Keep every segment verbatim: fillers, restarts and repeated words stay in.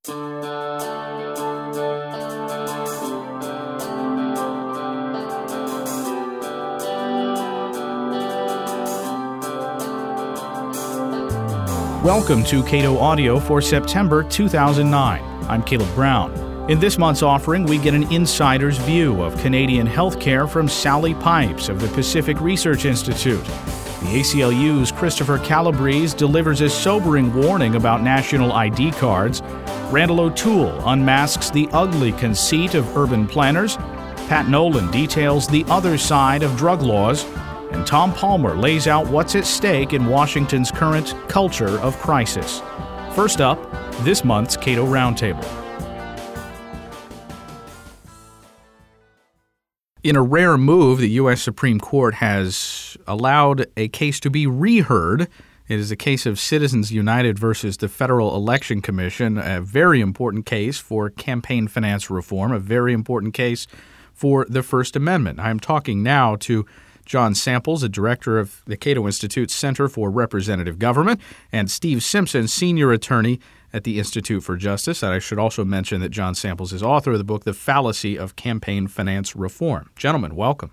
Welcome to Cato Audio for September two thousand nine. I'm Caleb Brown. In this month's offering, we get an insider's view of Canadian healthcare from Sally Pipes of the Pacific Research Institute. The A C L U's Christopher Calabrese delivers a sobering warning about national I D cards. Randall O'Toole unmasks the ugly conceit of urban planners. Pat Nolan details the other side of drug laws. And Tom Palmer lays out what's at stake in Washington's current culture of crisis. First up, this month's Cato Roundtable. In a rare move, the U S Supreme Court has allowed a case to be reheard. It is a case of Citizens United versus the Federal Election Commission, a very important case for campaign finance reform, a very important case for the First Amendment. I'm talking now to John Samples, a director of the Cato Institute's Center for Representative Government, and Steve Simpson, senior attorney at the Institute for Justice. And I should also mention that John Samples is author of the book, The Fallacy of Campaign Finance Reform. Gentlemen, welcome.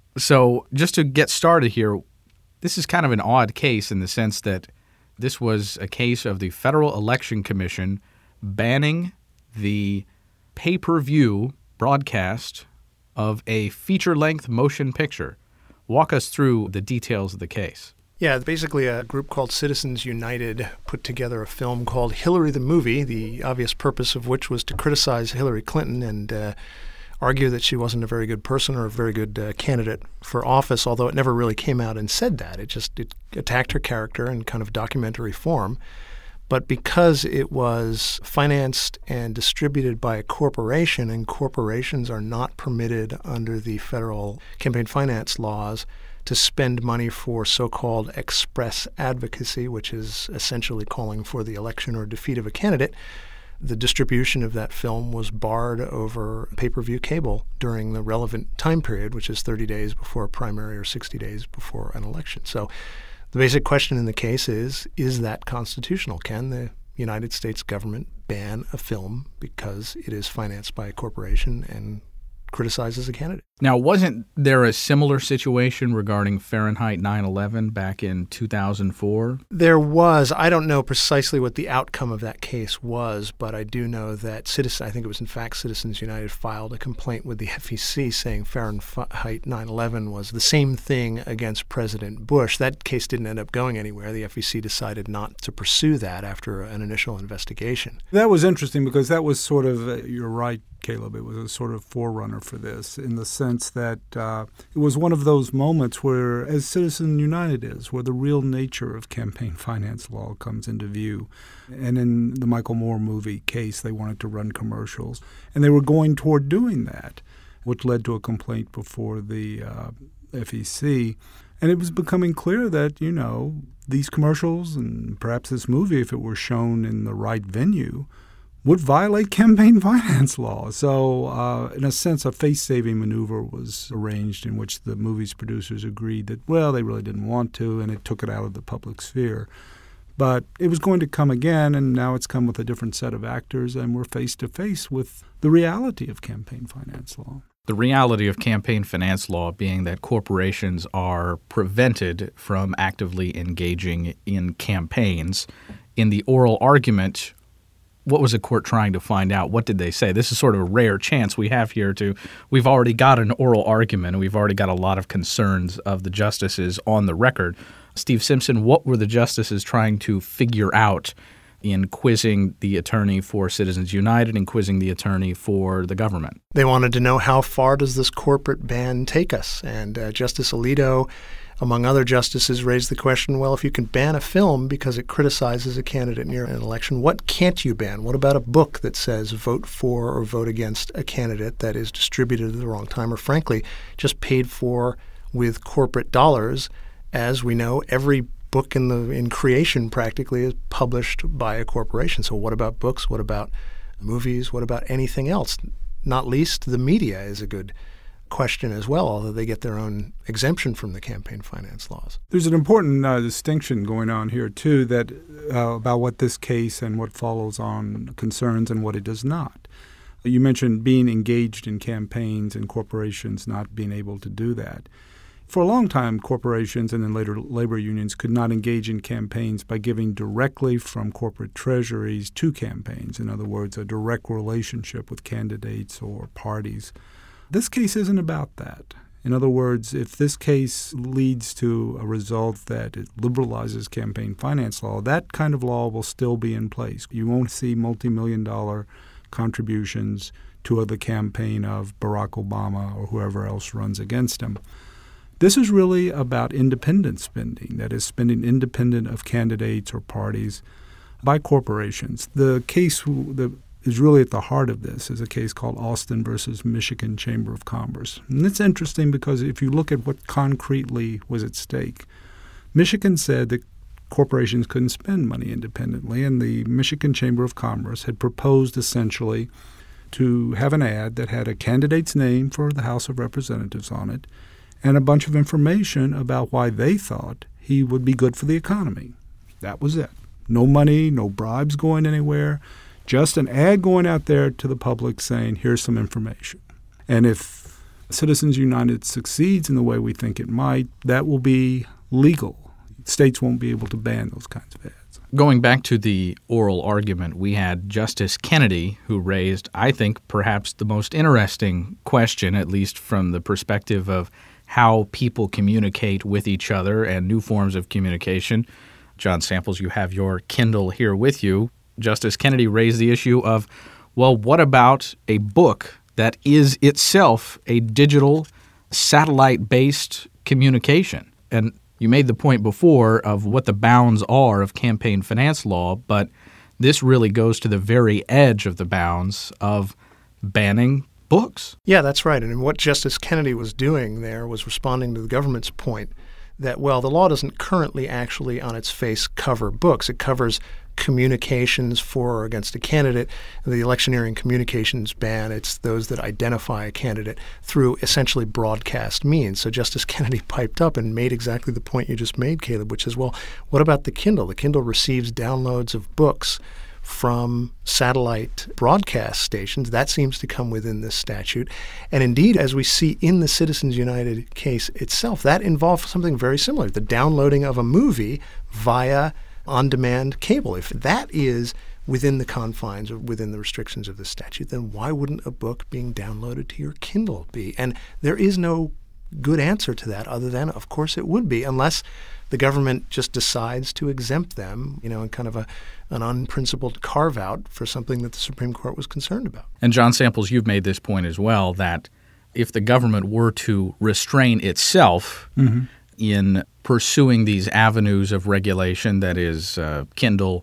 So just to get started here, this is kind of an odd case in the sense that this was a case of the Federal Election Commission banning the pay-per-view broadcast of a feature-length motion picture. Walk us through the details of the case. Yeah, basically a group called Citizens United put together a film called Hillary the Movie, the obvious purpose of which was to criticize Hillary Clinton and uh, argue that she wasn't a very good person or a very good uh, candidate for office, although it never really came out and said that. It just it attacked her character in kind of documentary form. But because it was financed and distributed by a corporation, and corporations are not permitted under the federal campaign finance laws to spend money for so-called express advocacy, which is essentially calling for the election or defeat of a candidate, the distribution of that film was barred over pay-per-view cable during the relevant time period, which is thirty days before a primary or sixty days before an election. So the basic question in the case is, is that constitutional? Can the United States government ban a film because it is financed by a corporation and criticizes a candidate? Now, wasn't there a similar situation regarding Fahrenheit nine eleven back in two thousand four? There was. I don't know precisely what the outcome of that case was, but I do know that Citizen, I think it was in fact Citizens United filed a complaint with the F E C saying Fahrenheit nine eleven was the same thing against President Bush. That case didn't end up going anywhere. The F E C decided not to pursue that after an initial investigation. That was interesting because that was sort of, uh, you're right, Caleb, it was a sort of forerunner for this in the sense that uh, it was one of those moments where, as Citizens United is, where the real nature of campaign finance law comes into view. And in the Michael Moore movie case, they wanted to run commercials, and they were going toward doing that, which led to a complaint before the uh, F E C. And it was becoming clear that, you know, these commercials and perhaps this movie, if it were shown in the right venue, would violate campaign finance law. So, uh, in a sense, a face-saving maneuver was arranged in which the movie's producers agreed that, well, they really didn't want to, and it took it out of the public sphere. But it was going to come again, and now it's come with a different set of actors, and we're face-to-face with the reality of campaign finance law. The reality of campaign finance law being that corporations are prevented from actively engaging in campaigns. In the oral argument, what was the court trying to find out? What did they say? This is sort of a rare chance we have here to – we've already got an oral argument, and we've already got a lot of concerns of the justices on the record. Steve Simpson, what were the justices trying to figure out in quizzing the attorney for Citizens United and quizzing the attorney for the government? They wanted to know, how far does this corporate ban take us? And uh, Justice Alito, among other justices, raised the question, well, if you can ban a film because it criticizes a candidate near an election, what can't you ban? What about a book that says vote for or vote against a candidate that is distributed at the wrong time, or frankly, just paid for with corporate dollars? As we know, every book in the in creation practically is published by a corporation. So what about books? What about movies? What about anything else? Not least, the media is a good question as well, although they get their own exemption from the campaign finance laws. There's an important uh, distinction going on here, too, that uh, about what this case and what follows on concerns and what it does not. You mentioned being engaged in campaigns and corporations not being able to do that. For a long time, corporations and then later labor unions could not engage in campaigns by giving directly from corporate treasuries to campaigns. In other words, a direct relationship with candidates or parties. This case isn't about that. In other words, if this case leads to a result that it liberalizes campaign finance law, that kind of law will still be in place. You won't see multi-million dollar contributions to the campaign of Barack Obama or whoever else runs against him. This is really about independent spending, that is, spending independent of candidates or parties by corporations. The case that is really at the heart of this is a case called Austin versus Michigan Chamber of Commerce. And it's interesting because if you look at what concretely was at stake, Michigan said that corporations couldn't spend money independently, and the Michigan Chamber of Commerce had proposed essentially to have an ad that had a candidate's name for the House of Representatives on it and a bunch of information about why they thought he would be good for the economy. That was it. No money, no bribes going anywhere, just an ad going out there to the public saying, here's some information. And if Citizens United succeeds in the way we think it might, that will be legal. States won't be able to ban those kinds of ads. Going back to the oral argument, we had Justice Kennedy, who raised, I think, perhaps the most interesting question, at least from the perspective of how people communicate with each other and new forms of communication. John Samples, you have your Kindle here with you. Justice Kennedy raised the issue of, well, what about a book that is itself a digital satellite-based communication? And you made the point before of what the bounds are of campaign finance law, but this really goes to the very edge of the bounds of banning books. Yeah, that's right. And what Justice Kennedy was doing there was responding to the government's point that, well, the law doesn't currently actually on its face cover books. It covers communications for or against a candidate. The electioneering communications ban, it's those that identify a candidate through essentially broadcast means. So Justice Kennedy piped up and made exactly the point you just made, Caleb, which is, well, what about the Kindle? The Kindle receives downloads of books from satellite broadcast stations. That seems to come within this statute. And indeed, as we see in the Citizens United case itself, that involved something very similar, the downloading of a movie via on-demand cable. If that is within the confines or within the restrictions of the statute, then why wouldn't a book being downloaded to your Kindle be? And there is no good answer to that other than, of course, it would be, unless the government just decides to exempt them, you know, in kind of a an unprincipled carve-out for something that the Supreme Court was concerned about. And John Samples, you've made this point as well, that if the government were to restrain itself mm-hmm. in pursuing these avenues of regulation, that is uh, Kindle,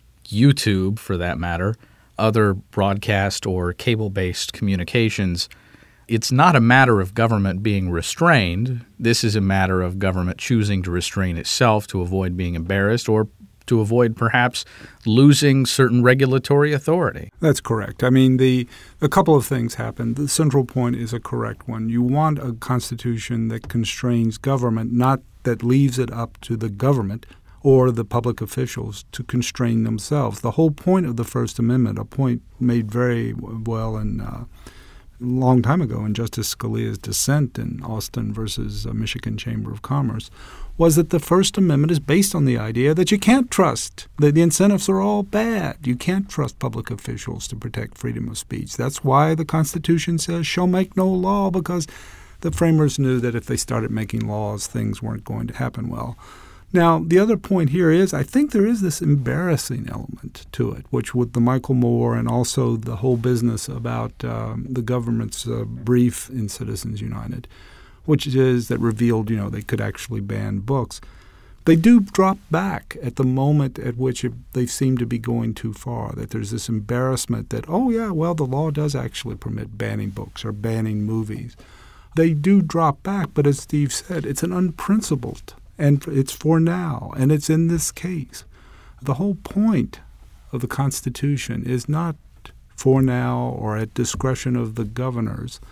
YouTube for that matter, other broadcast or cable-based communications, it's not a matter of government being restrained. This is a matter of government choosing to restrain itself to avoid being embarrassed or to avoid perhaps losing certain regulatory authority. That's correct. I mean, the a couple of things happen. The central point is a correct one. You want a constitution that constrains government, not that leaves it up to the government or the public officials to constrain themselves. The whole point of the First Amendment, a point made very well in uh, a long time ago in Justice Scalia's dissent in Austin versus uh, Michigan Chamber of Commerce, was that the First Amendment is based on the idea that you can't trust, that the incentives are all bad. You can't trust public officials to protect freedom of speech. That's why the Constitution says, shall make no law, because the framers knew that if they started making laws, things weren't going to happen well. Now, the other point here is I think there is this embarrassing element to it, which with the Michael Moore and also the whole business about um, the government's uh, brief in Citizens United, which is that revealed, you know, they could actually ban books. They do drop back at the moment at which it, they seem to be going too far, that there's this embarrassment that, oh, yeah, well, the law does actually permit banning books or banning movies. They do drop back, but as Steve said, it's an unprincipled, and it's for now, and it's in this case. The whole point of the Constitution is not for now or at discretion of the governors,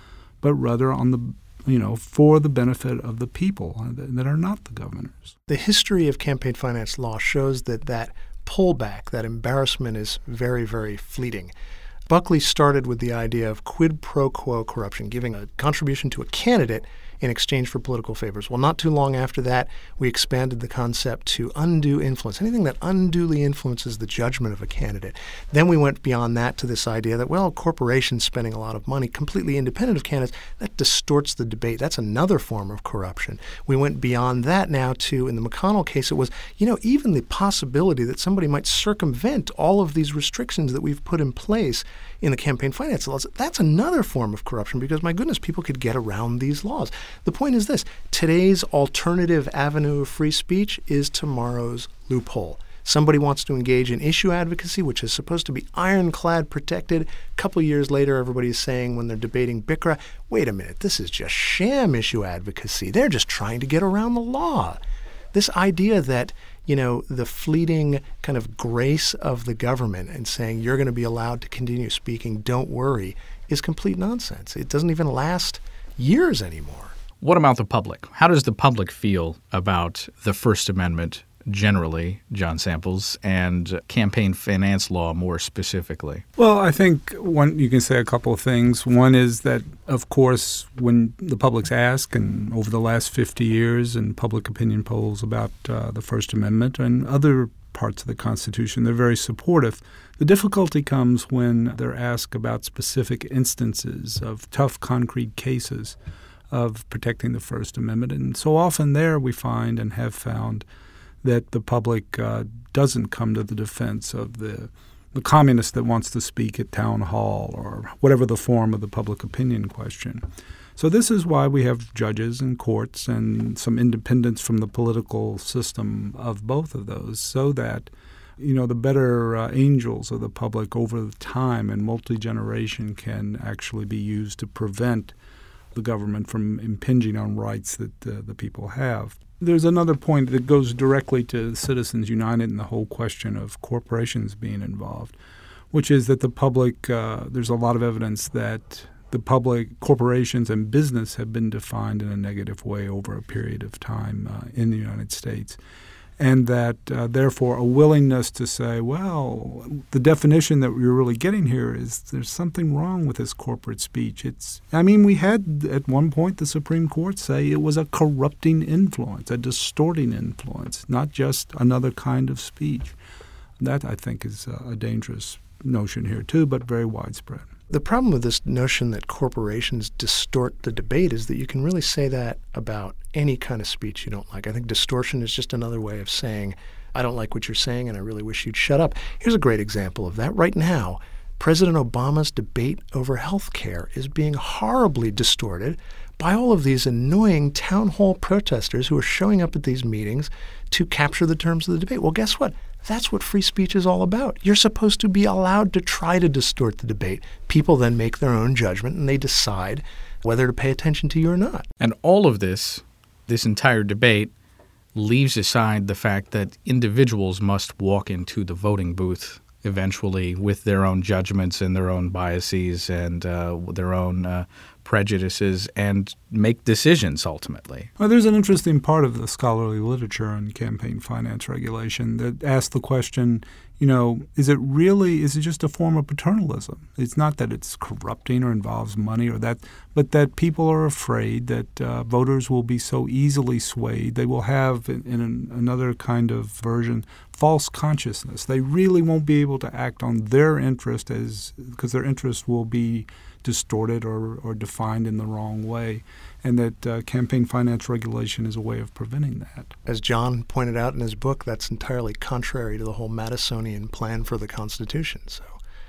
but rather on the you know, for the benefit of the people that are not the governors. The history of campaign finance law shows that that pullback, that embarrassment is very, very fleeting. Buckley started with the idea of quid pro quo corruption, giving a contribution to a candidate in exchange for political favors. Well, not too long after that, we expanded the concept to undue influence, anything that unduly influences the judgment of a candidate. Then we went beyond that to this idea that, well, corporations spending a lot of money completely independent of candidates, that distorts the debate. That's another form of corruption. We went beyond that now to, in the McConnell case, it was, you know, even the possibility that somebody might circumvent all of these restrictions that we've put in place in the campaign finance laws. That's another form of corruption because, my goodness, people could get around these laws. The point is this: today's alternative avenue of free speech is tomorrow's loophole. Somebody wants to engage in issue advocacy, which is supposed to be ironclad protected. A couple years later, everybody's saying when they're debating B I C R A, wait a minute, this is just sham issue advocacy. They're just trying to get around the law. This idea that, you know, the fleeting kind of grace of the government and saying you're going to be allowed to continue speaking, don't worry, is complete nonsense. It doesn't even last years anymore. What about the public? How does the public feel about the First Amendment generally, John Samples, and campaign finance law more specifically? Well, I think one you can say a couple of things. One is that, of course, when the public's asked, and over the last fifty years in public opinion polls about uh, the First Amendment and other parts of the Constitution, they're very supportive. The difficulty comes when they're asked about specific instances of tough, concrete cases of protecting the First Amendment. And so often there we find and have found that the public uh, doesn't come to the defense of the the communist that wants to speak at town hall or whatever the form of the public opinion question. So this is why we have judges and courts and some independence from the political system of both of those, so that, you know, the better uh, angels of the public over time and multi-generation can actually be used to prevent the government from impinging on rights that uh, the people have. There's another point that goes directly to Citizens United and the whole question of corporations being involved, which is that the public, uh, there's a lot of evidence that the public, corporations and business have been defined in a negative way over a period of time uh, in the United States. And that, uh, therefore, a willingness to say, well, the definition that we're really getting here is there's something wrong with this corporate speech. It's, I mean, we had at one point the Supreme Court say it was a corrupting influence, a distorting influence, not just another kind of speech. That, I think, is a dangerous notion here, too, but very widespread. The problem with this notion that corporations distort the debate is that you can really say that about any kind of speech you don't like. I think distortion is just another way of saying, I don't like what you're saying and I really wish you'd shut up. Here's a great example of that. Right now, President Obama's debate over health care is being horribly distorted by all of these annoying town hall protesters who are showing up at these meetings to capture the terms of the debate. Well, guess what? That's what free speech is all about. You're supposed to be allowed to try to distort the debate. People then make their own judgment and they decide whether to pay attention to you or not. And all of this, this entire debate, leaves aside the fact that individuals must walk into the voting booth eventually with their own judgments and their own biases and uh, their own uh, prejudices and make decisions ultimately. Well, there's an interesting part of the scholarly literature on campaign finance regulation that asks the question, you know, is it really, is it just a form of paternalism? It's not that it's corrupting or involves money or that, but that people are afraid that uh, voters will be so easily swayed. They will have, in, in an, another kind of version, false consciousness. They really won't be able to act on their interest as because their interest will be distorted or, or defined in the wrong way, and that uh, campaign finance regulation is a way of preventing that. As John pointed out in his book, that's entirely contrary to the whole Madisonian plan for the Constitution. So,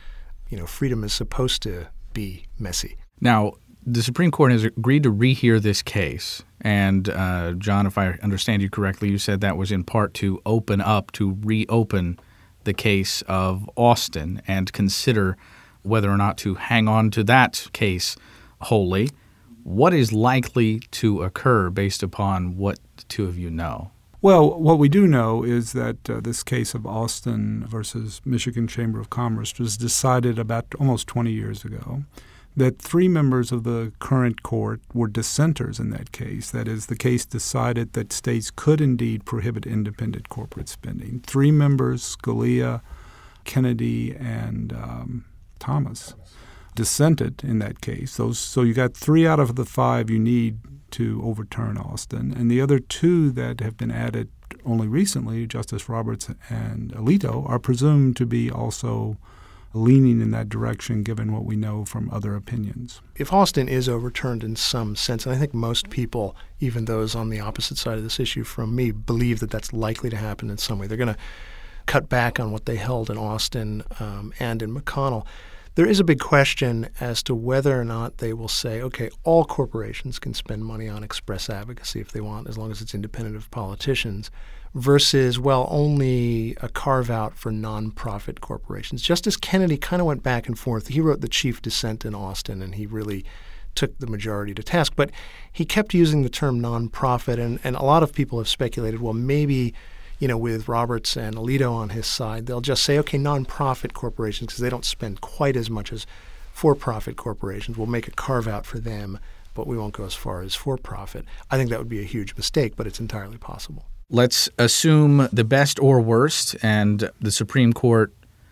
you know, freedom is supposed to be messy. Now, the Supreme Court has agreed to rehear this case. And, uh, John, if I understand you correctly, you said that was in part to open up, to reopen the case of Austin and consider whether or not to hang on to that case wholly. What is likely to occur based upon what the two of you know? Well, what we do know is that uh, this case of Austin versus Michigan Chamber of Commerce was decided about almost twenty years ago, that three members of the current court were dissenters in that case. That is, the case decided that states could indeed prohibit independent corporate spending. Three members, Scalia, Kennedy, and um, Thomas, dissented in that case. Those, so you got three out of the five you need to overturn Austin. And the other two that have been added only recently, Justice Roberts and Alito, are presumed to be also leaning in that direction given what we know from other opinions. If Austin is overturned in some sense, and I think most people, even those on the opposite side of this issue from me, believe that that's likely to happen in some way. They're going to cut back on what they held in Austin um, and in McConnell. There is a big question as to whether or not they will say, okay, all corporations can spend money on express advocacy if they want, as long as it's independent of politicians, versus, well, only a carve-out for nonprofit corporations. Justice Kennedy kind of went back and forth. He wrote the chief dissent in Austin, and he really took the majority to task. But he kept using the term nonprofit, and, and a lot of people have speculated, well, maybe – you know, with Roberts and Alito on his side, they'll just say, okay, nonprofit corporations, because they don't spend quite as much as for-profit corporations. We'll make a carve-out for them, but we won't go as far as for-profit. I think that would be a huge mistake, but it's entirely possible. Let's assume the best or worst, and the Supreme Court,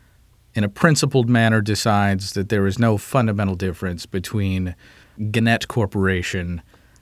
in a principled manner, decides that there is no fundamental difference between Gannett Corporation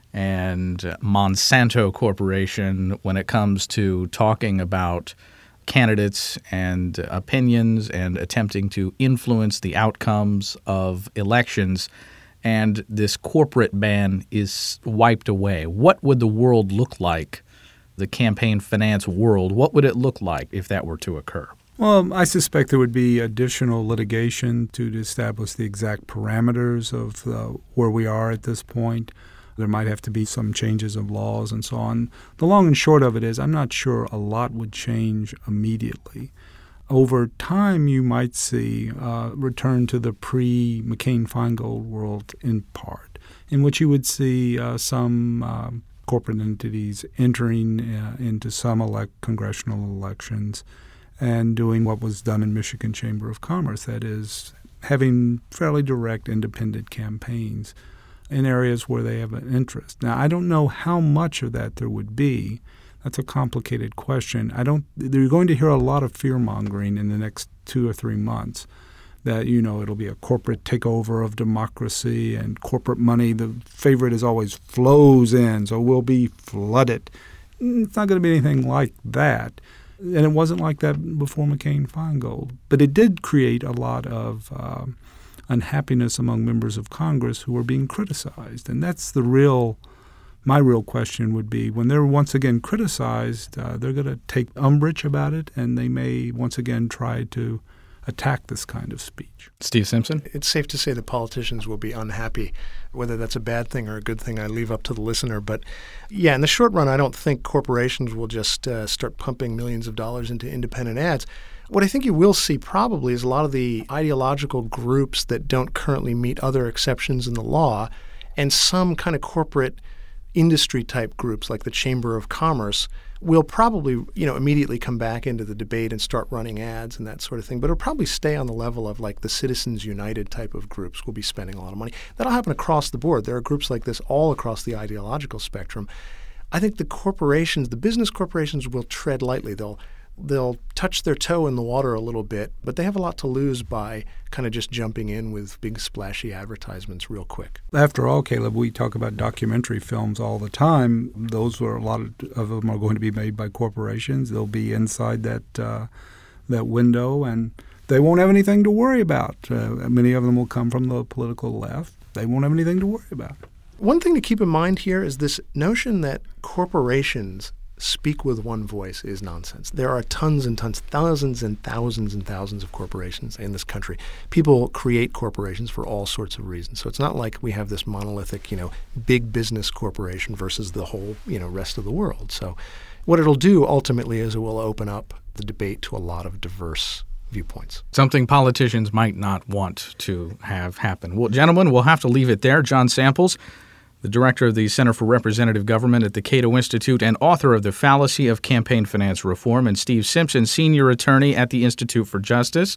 and Monsanto Corporation when it comes to talking about candidates and opinions and attempting to influence the outcomes of elections, and this corporate ban is wiped away. What would the world look like, the campaign finance world? What would it look like if that were to occur? Well, I suspect there would be additional litigation to establish the exact parameters of uh, where we are at this point. There might have to be some changes of laws and so on. The long and short of it is I'm not sure a lot would change immediately. Over time, you might see uh, return to the pre-McCain-Feingold world in part, in which you would see uh, some uh, corporate entities entering uh, into some elect congressional elections and doing what was done in Michigan Chamber of Commerce, that is, having fairly direct independent campaigns in areas where they have an interest. Now, I don't know how much of that there would be. That's a complicated question. I don't. You're going to hear a lot of fear-mongering in the next two or three months that, you know, it'll be a corporate takeover of democracy and corporate money. The favorite is always flows in, so we'll be flooded. It's not going to be anything like that. And it wasn't like that before McCain-Feingold. But it did create a lot of uh, unhappiness among members of Congress who were being criticized. And that's the real – my real question would be when they're once again criticized, uh, they're going to take umbrage about it, and they may once again try to attack this kind of speech. Steve Simpson? It's safe to say that politicians will be unhappy. Whether that's a bad thing or a good thing, I leave up to the listener. But, yeah, in the short run, I don't think corporations will just uh, start pumping millions of dollars into independent ads. What I think you will see probably is a lot of the ideological groups that don't currently meet other exceptions in the law, and some kind of corporate industry-type groups like the Chamber of Commerce will probably, you know, immediately come back into the debate and start running ads and that sort of thing. But it'll probably stay on the level of like the Citizens United type of groups will be spending a lot of money. That'll happen across the board. There are groups like this all across the ideological spectrum. I think the corporations, the business corporations will tread lightly. They'll They'll touch their toe in the water a little bit, but they have a lot to lose by kind of just jumping in with big splashy advertisements real quick. After all, Caleb, we talk about documentary films all the time. Those are a lot of, of them are going to be made by corporations. They'll be inside that uh, that window, and they won't have anything to worry about. Uh, many of them will come from the political left. They won't have anything to worry about. One thing to keep in mind here is this notion that corporations speak with one voice is nonsense. There are tons and tons, thousands and thousands and thousands of corporations in this country. People create corporations for all sorts of reasons. So it's not like we have this monolithic, you know, big business corporation versus the whole, you know, rest of the world. So what it'll do ultimately is it will open up the debate to a lot of diverse viewpoints. Something politicians might not want to have happen. Well, gentlemen, we'll have to leave it there. John Samples, the director of the Center for Representative Government at the Cato Institute and author of The Fallacy of Campaign Finance Reform, and Steve Simpson, senior attorney at the Institute for Justice.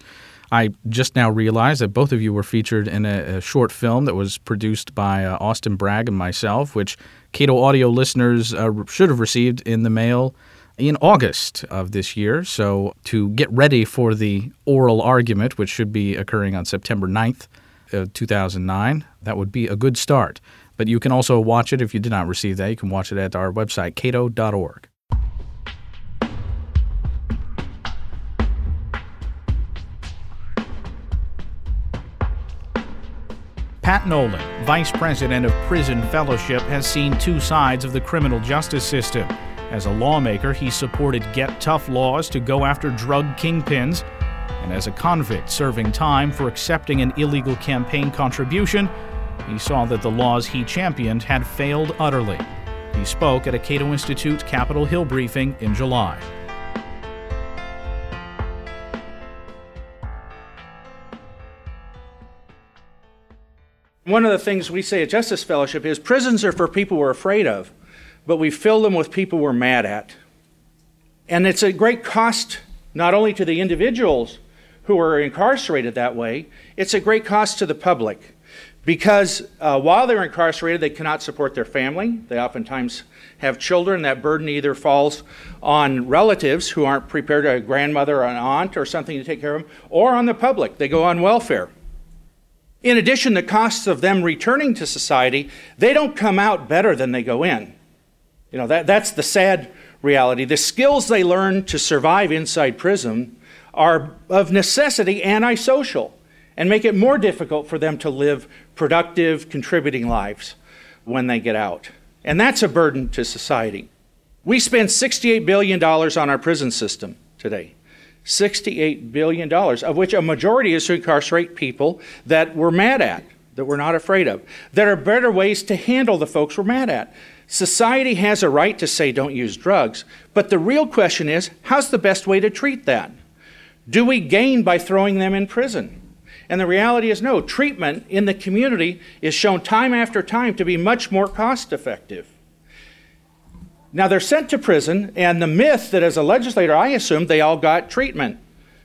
I just now realized that both of you were featured in a, a short film that was produced by uh, Austin Bragg and myself, which Cato Audio listeners uh, should have received in the mail in August of this year. So to get ready for the oral argument, which should be occurring on September ninth, of two thousand nine, that would be a good start. But you can also watch it if you did not receive that. You can watch it at our website, cato dot org. Pat Nolan, Vice President of Prison Fellowship, has seen two sides of the criminal justice system. As a lawmaker, he supported Get Tough laws to go after drug kingpins. And as a convict serving time for accepting an illegal campaign contribution, he saw that the laws he championed had failed utterly. He spoke at a Cato Institute Capitol Hill briefing in July. One of the things we say at Justice Fellowship is prisons are for people we're afraid of, but we fill them with people we're mad at. And it's a great cost not only to the individuals who are incarcerated that way, it's a great cost to the public. Because uh, while they're incarcerated, they cannot support their family. They oftentimes have children. That burden either falls on relatives who aren't prepared, a grandmother or an aunt or something to take care of them, or on the public. They go on welfare. In addition, the costs of them returning to society, they don't come out better than they go in. You know, that, that's the sad reality. The skills they learn to survive inside prison are of necessity antisocial and make it more difficult for them to live productive, contributing lives when they get out. And that's a burden to society. We spend sixty-eight billion dollars on our prison system today. sixty-eight billion dollars, of which a majority is to incarcerate people that we're mad at, that we're not afraid of. There are better ways to handle the folks we're mad at. Society has a right to say don't use drugs, but the real question is, how's the best way to treat that? Do we gain by throwing them in prison? And the reality is no. Treatment in the community is shown time after time to be much more cost effective. Now, they're sent to prison, and the myth that as a legislator I assumed they all got treatment.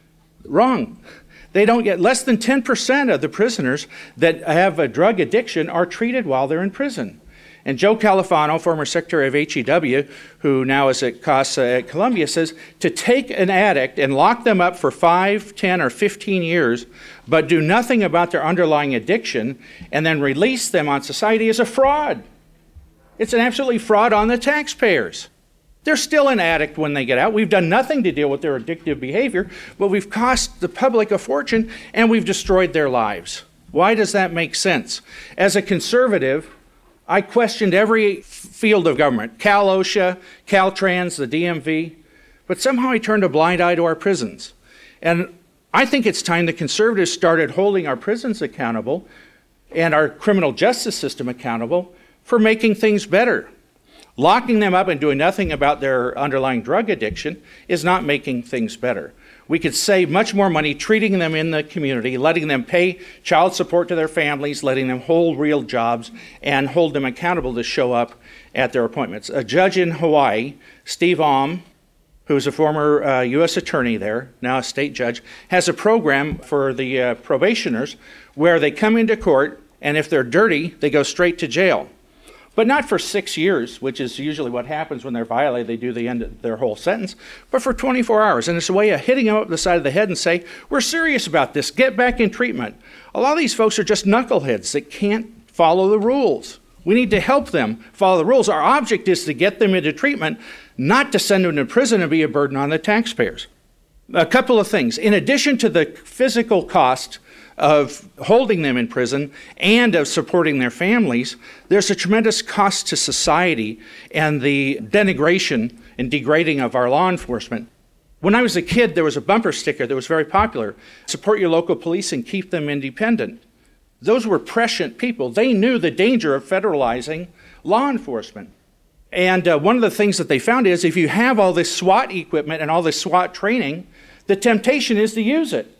Wrong. They don't get, less than ten percent of the prisoners that have a drug addiction are treated while they're in prison. And Joe Califano, former secretary of H E W, who now is at CASA at Columbia, says to take an addict and lock them up for five, ten, or fifteen years, but do nothing about their underlying addiction and then release them on society is a fraud. It's an absolutely fraud on the taxpayers. They're still an addict when they get out. We've done nothing to deal with their addictive behavior, but we've cost the public a fortune and we've destroyed their lives. Why does that make sense? As a conservative, I questioned every field of government, Cal OSHA, Caltrans, the D M V, but somehow I turned a blind eye to our prisons. And I think it's time the conservatives started holding our prisons accountable and our criminal justice system accountable for making things better. Locking them up and doing nothing about their underlying drug addiction is not making things better. We could save much more money treating them in the community, letting them pay child support to their families, letting them hold real jobs, and hold them accountable to show up at their appointments. A judge in Hawaii, Steve Alm, who is a former uh, U S attorney there, now a state judge, has a program for the uh, probationers where they come into court, and if they're dirty, they go straight to jail. But not for six years, which is usually what happens when they're violated. They do the end of their whole sentence, but for twenty-four hours. And it's a way of hitting them up the side of the head and say, we're serious about this. Get back in treatment. A lot of these folks are just knuckleheads that can't follow the rules. We need to help them follow the rules. Our object is to get them into treatment, not to send them to prison and be a burden on the taxpayers. A couple of things. In addition to the physical cost of holding them in prison and of supporting their families, there's a tremendous cost to society and the denigration and degrading of our law enforcement. When I was a kid, there was a bumper sticker that was very popular. Support your local police and keep them independent. Those were prescient people. They knew the danger of federalizing law enforcement. And uh, one of the things that they found is if you have all this SWAT equipment and all this SWAT training, the temptation is to use it.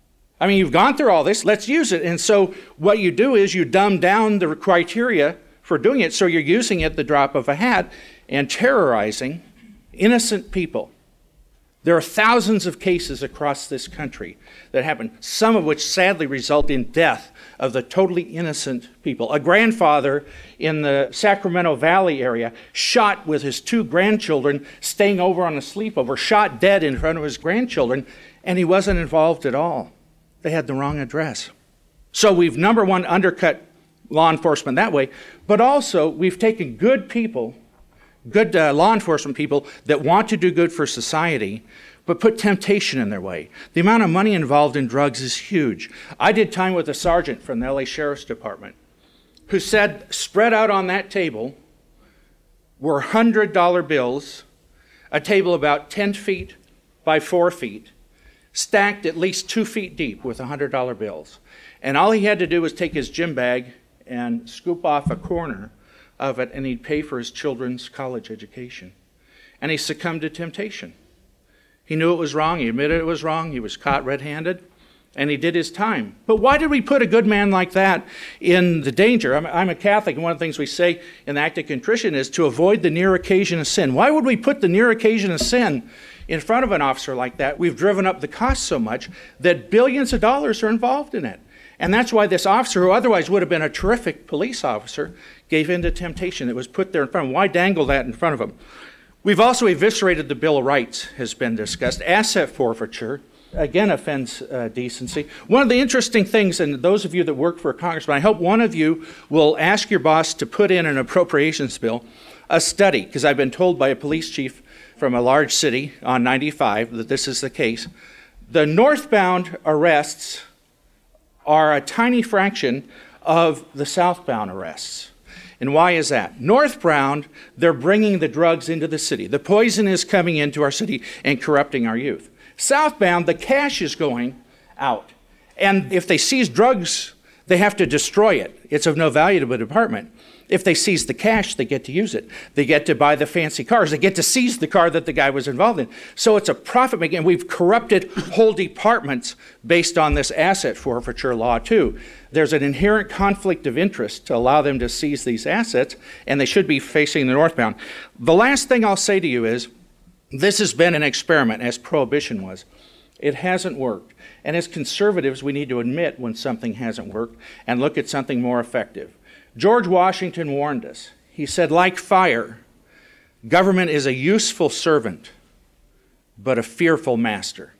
I mean, you've gone through all this, let's use it. And so what you do is you dumb down the criteria for doing it, so you're using it at the drop of a hat and terrorizing innocent people. There are thousands of cases across this country that happen, some of which sadly result in death of the totally innocent people. A grandfather in the Sacramento Valley area shot with his two grandchildren staying over on a sleepover, shot dead in front of his grandchildren, and he wasn't involved at all. They had the wrong address. So we've, number one, undercut law enforcement that way, but also we've taken good people, good uh, law enforcement people that want to do good for society, but put temptation in their way. The amount of money involved in drugs is huge. I did time with a sergeant from the L A Sheriff's Department who said spread out on that table were one hundred dollar bills, a table about ten feet by four feet, stacked at least two feet deep with one hundred dollar bills. And all he had to do was take his gym bag and scoop off a corner of it, and he'd pay for his children's college education. And he succumbed to temptation. He knew it was wrong. He admitted it was wrong. He was caught red-handed, and he did his time. But why did we put a good man like that in the danger? I'm, I'm a Catholic, and one of the things we say in the act of contrition is to avoid the near occasion of sin. Why would we put the near occasion of sin in front of an officer like that? We've driven up the cost so much that billions of dollars are involved in it. And that's why this officer, who otherwise would have been a terrific police officer, gave in to temptation that was put there in front of him. Why dangle that in front of him? We've also eviscerated the Bill of Rights, has been discussed. Asset forfeiture, again, offends uh, decency. One of the interesting things, and those of you that work for a congressman, I hope one of you will ask your boss to put in an appropriations bill, a study, because I've been told by a police chief from a large city on ninety-five that this is the case. The northbound arrests are a tiny fraction of the southbound arrests. And why is that? Northbound, they're bringing the drugs into the city. The poison is coming into our city and corrupting our youth. Southbound, the cash is going out. And if they seize drugs, they have to destroy it. It's of no value to the department. If they seize the cash, they get to use it. They get to buy the fancy cars. They get to seize the car that the guy was involved in. So it's a profit making. And we've corrupted whole departments based on this asset forfeiture law, too. There's an inherent conflict of interest to allow them to seize these assets, and they should be facing the northbound. The last thing I'll say to you is, this has been an experiment, as prohibition was. It hasn't worked. And as conservatives, we need to admit when something hasn't worked and look at something more effective. George Washington warned us. He said, like fire, government is a useful servant, but a fearful master.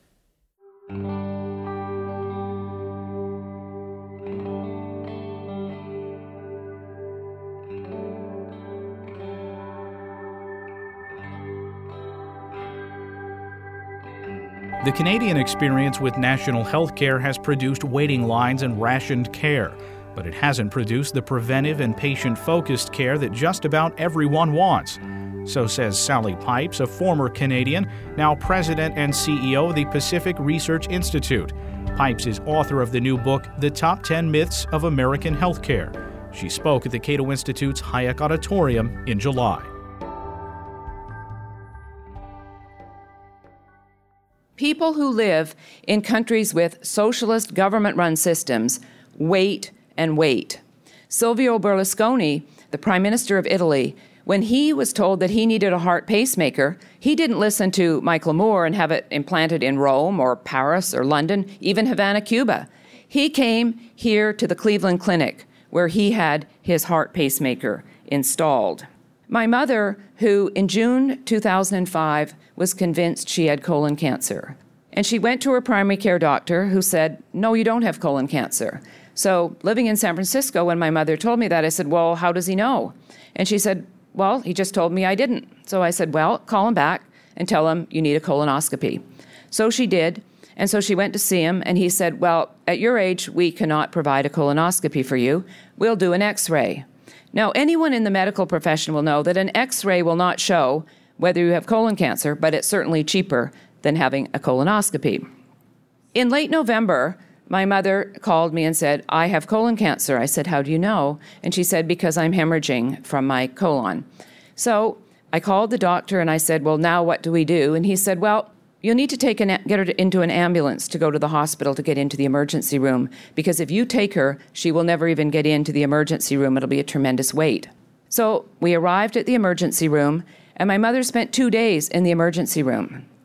The Canadian experience with national health care has produced waiting lines and rationed care, but it hasn't produced the preventive and patient-focused care that just about everyone wants. So says Sally Pipes, a former Canadian, now president and C E O of the Pacific Research Institute. Pipes is author of the new book, The Top ten Myths of American Healthcare. She spoke at the Cato Institute's Hayek Auditorium in July. People who live in countries with socialist government-run systems wait and wait. Silvio Berlusconi, the Prime Minister of Italy, when he was told that he needed a heart pacemaker, he didn't listen to Michael Moore and have it implanted in Rome or Paris or London, even Havana, Cuba. He came here to the Cleveland Clinic, where he had his heart pacemaker installed. My mother, who in June two thousand five was convinced she had colon cancer, and she went to her primary care doctor who said, no, you don't have colon cancer. So living in San Francisco, when my mother told me that, I said, well, how does he know? And she said, well, he just told me I didn't. So I said, well, call him back and tell him you need a colonoscopy. So she did. And so she went to see him, and he said, well, at your age, we cannot provide a colonoscopy for you. We'll do an X-ray. Now, anyone in the medical profession will know that an X-ray will not show whether you have colon cancer, but it's certainly cheaper than having a colonoscopy. In late November, my mother called me and said, I have colon cancer. I said, how do you know? And she said, because I'm hemorrhaging from my colon. So I called the doctor and I said, well, now what do we do? And he said, well, you'll need to take an, get her into an ambulance to go to the hospital to get into the emergency room, because if you take her, she will never even get into the emergency room. It'll be a tremendous wait. So we arrived at the emergency room, and my mother spent two days in the emergency room.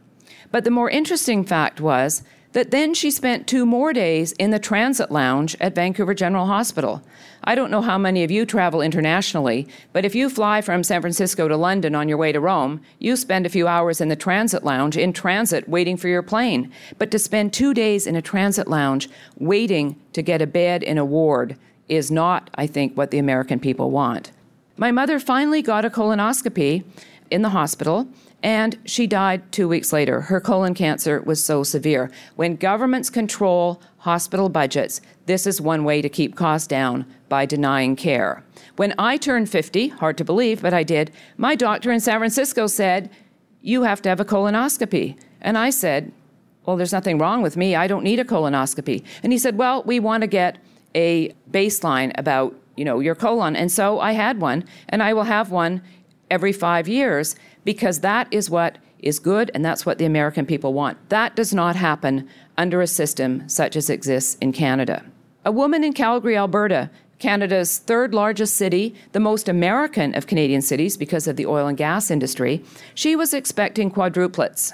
But the more interesting fact was that then she spent two more days in the transit lounge at Vancouver General Hospital. I don't know how many of you travel internationally, but if you fly from San Francisco to London on your way to Rome, you spend a few hours in the transit lounge in transit waiting for your plane. But to spend two days in a transit lounge waiting to get a bed in a ward is not, I think, what the American people want. My mother finally got a colonoscopy in the hospital, and she died two weeks later. Her colon cancer was so severe. When governments control hospital budgets, this is one way to keep costs down, by denying care. When I turned fifty, hard to believe, but I did, my doctor in San Francisco said, "You have to have a colonoscopy." And I said, "Well, there's nothing wrong with me. I don't need a colonoscopy." And he said, "Well, we want to get a baseline about, you know, your colon." And so I had one, and I will have one every five years because that is what is good and that's what the American people want. That does not happen under a system such as exists in Canada. A woman in Calgary, Alberta, Canada's third largest city, the most American of Canadian cities because of the oil and gas industry, she was expecting quadruplets.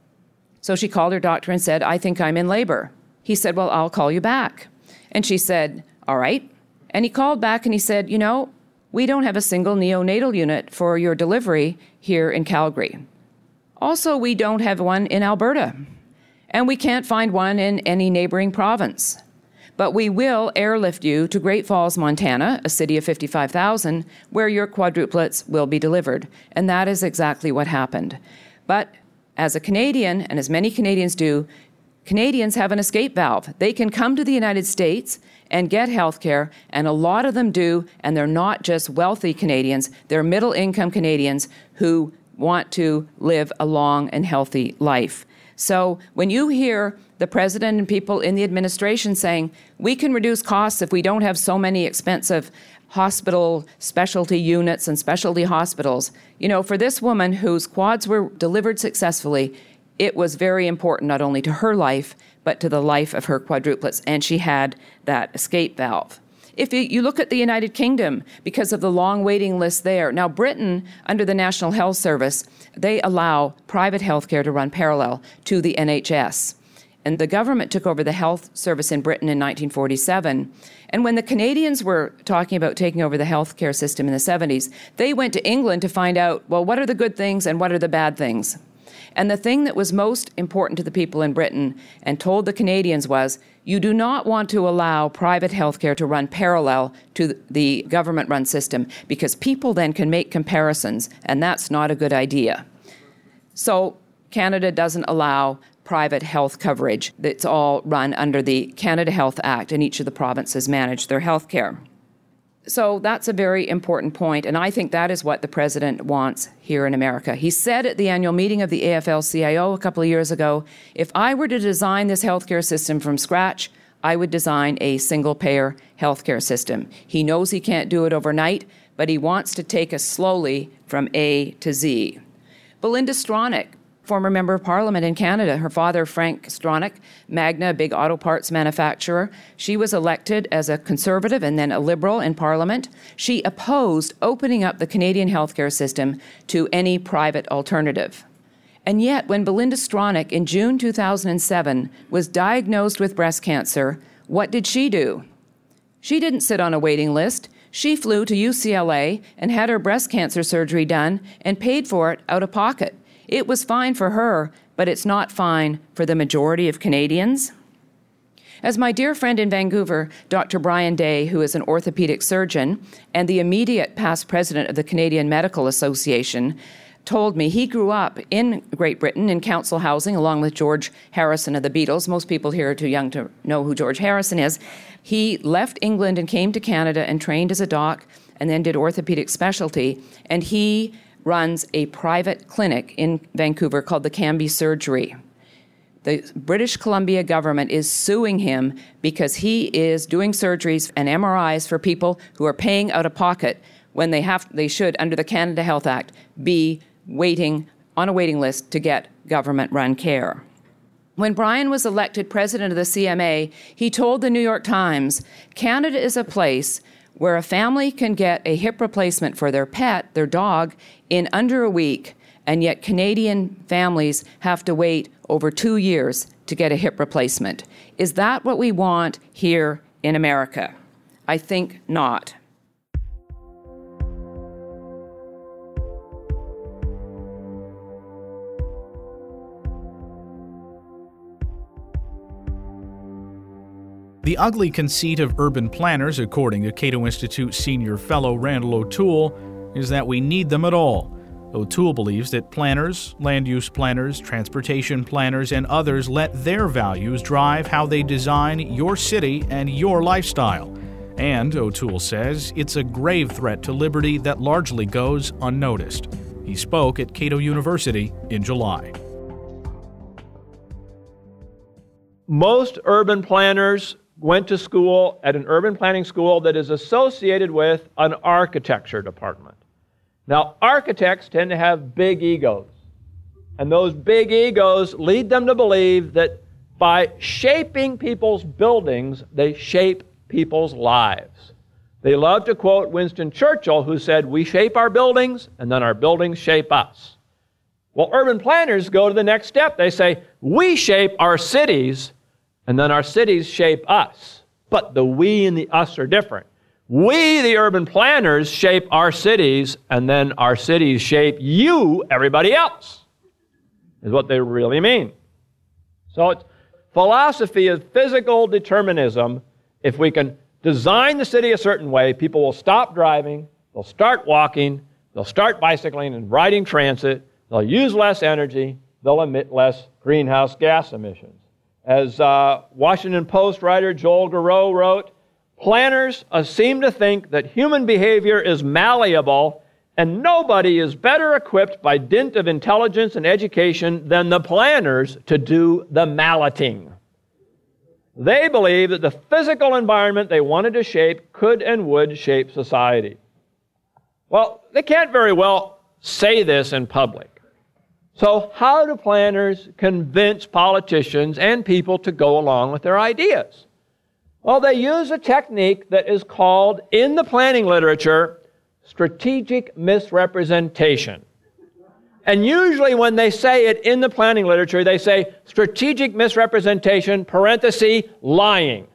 So she called her doctor and said, "I think I'm in labor." He said, "Well, I'll call you back." And she said, "All right." And he called back and he said, "You know, we don't have a single neonatal unit for your delivery here in Calgary. Also, we don't have one in Alberta, and we can't find one in any neighboring province. But we will airlift you to Great Falls, Montana, a city of fifty-five thousand, where your quadruplets will be delivered." And that is exactly what happened. But as a Canadian, and as many Canadians do, Canadians have an escape valve. They can come to the United States and get health care, and a lot of them do, and they're not just wealthy Canadians, they're middle-income Canadians who want to live a long and healthy life. So when you hear the president and people in the administration saying, "We can reduce costs if we don't have so many expensive hospital specialty units and specialty hospitals," you know, for this woman whose quads were delivered successfully, it was very important not only to her life, but to the life of her quadruplets, and she had that escape valve. If you look at the United Kingdom, because of the long waiting list there, now Britain, under the National Health Service, they allow private health care to run parallel to the N H S. And the government took over the health service in Britain in nineteen forty-seven. And when the Canadians were talking about taking over the health care system in the seventies, they went to England to find out, well, what are the good things and what are the bad things? And the thing that was most important to the people in Britain and told the Canadians was, you do not want to allow private health care to run parallel to the government-run system because people then can make comparisons, and that's not a good idea. So Canada doesn't allow private health coverage. It's all run under the Canada Health Act, and each of the provinces manage their health care. So that's a very important point, and I think that is what the president wants here in America. He said at the annual meeting of the A F L C I O a couple of years ago, if I were to design this healthcare system from scratch, I would design a single-payer healthcare system. He knows he can't do it overnight, but he wants to take us slowly from A to Z. Belinda Stronach, former member of Parliament in Canada. Her father, Frank Stronach, Magna, a big auto parts manufacturer. She was elected as a Conservative and then a Liberal in Parliament. She opposed opening up the Canadian healthcare system to any private alternative. And yet, when Belinda Stronach in June two thousand seven was diagnosed with breast cancer, what did she do? She didn't sit on a waiting list. She flew to U C L A and had her breast cancer surgery done and paid for it out of pocket. It was fine for her, but it's not fine for the majority of Canadians. As my dear friend in Vancouver, Doctor Brian Day, who is an orthopedic surgeon and the immediate past president of the Canadian Medical Association, told me, he grew up in Great Britain in council housing along with George Harrison of the Beatles. Most people here are too young to know who George Harrison is. He left England and came to Canada and trained as a doc and then did orthopedic specialty. And he runs a private clinic in Vancouver called the Cambie Surgery. The British Columbia government is suing him because he is doing surgeries and M R Is for people who are paying out of pocket when they have, they should, under the Canada Health Act, be waiting on a waiting list to get government-run care. When Brian was elected president of the C M A, he told the New York Times, Canada is a place where a family can get a hip replacement for their pet, their dog, in under a week, and yet Canadian families have to wait over two years to get a hip replacement. Is that what we want here in America? I think not. The ugly conceit of urban planners, according to Cato Institute senior fellow Randall O'Toole, is that we need them at all. O'Toole believes that planners, land use planners, transportation planners, and others let their values drive how they design your city and your lifestyle. And, O'Toole says, it's a grave threat to liberty that largely goes unnoticed. He spoke at Cato University in July. Most urban planners went to school at an urban planning school that is associated with an architecture department. Now, architects tend to have big egos, and those big egos lead them to believe that by shaping people's buildings, they shape people's lives. They love to quote Winston Churchill, who said, "We shape our buildings, and then our buildings shape us." Well, urban planners go to the next step. They say, "We shape our cities, and then our cities shape us." But the we and the us are different. We, the urban planners, shape our cities, and then our cities shape you, everybody else, is what they really mean. So it's philosophy is physical determinism. If we can design the city a certain way, people will stop driving, they'll start walking, they'll start bicycling and riding transit, they'll use less energy, they'll emit less greenhouse gas emissions. As uh, Washington Post writer Joel Garreau wrote, planners uh, seem to think that human behavior is malleable, and nobody is better equipped by dint of intelligence and education than the planners to do the malleting. They believe that the physical environment they wanted to shape could and would shape society. Well, they can't very well say this in public. So how do planners convince politicians and people to go along with their ideas? Well, they use a technique that is called, in the planning literature, strategic misrepresentation. And usually when they say it in the planning literature, they say strategic misrepresentation, parenthesis, lying.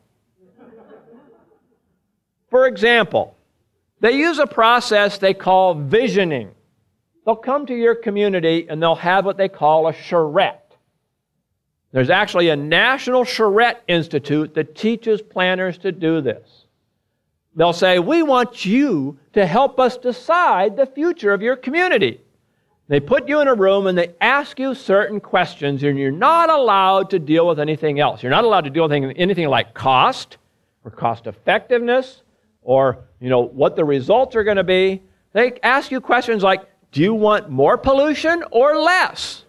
For example, they use a process they call visioning. They'll come to your community and they'll have what they call a charrette. There's actually a National Charrette Institute that teaches planners to do this. They'll say, we want you to help us decide the future of your community. They put you in a room and they ask you certain questions, and you're not allowed to deal with anything else. You're not allowed to deal with anything, anything like cost or cost effectiveness or, you know, what the results are going to be. They ask you questions like, do you want more pollution or less?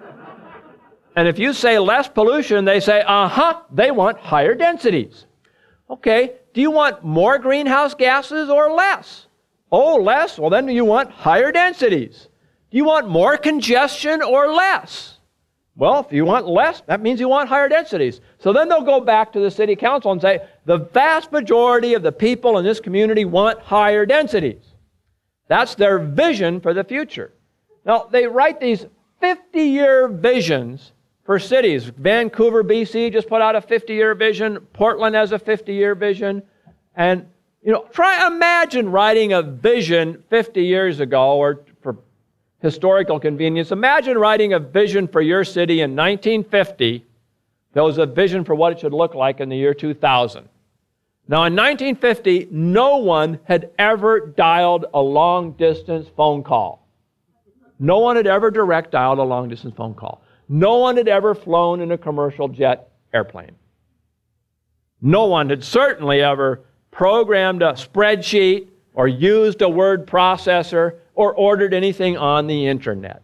And if you say less pollution, they say, uh-huh, they want higher densities. Okay, do you want more greenhouse gases or less? Oh, less? Well, then you want higher densities. Do you want more congestion or less? Well, if you want less, that means you want higher densities. So then they'll go back to the city council and say, the vast majority of the people in this community want higher densities. That's their vision for the future. Now, they write these fifty-year visions for cities. Vancouver, B C just put out a fifty-year vision. Portland has a fifty-year vision. And, you know, try imagine writing a vision fifty years ago, or for historical convenience, imagine writing a vision for your city in nineteen fifty. There was a vision for what it should look like in the year two thousand. Now, in nineteen fifty, no one had ever dialed a long-distance phone call. No one had ever direct dialed a long-distance phone call. No one had ever flown in a commercial jet airplane. No one had certainly ever programmed a spreadsheet or used a word processor or ordered anything on the internet.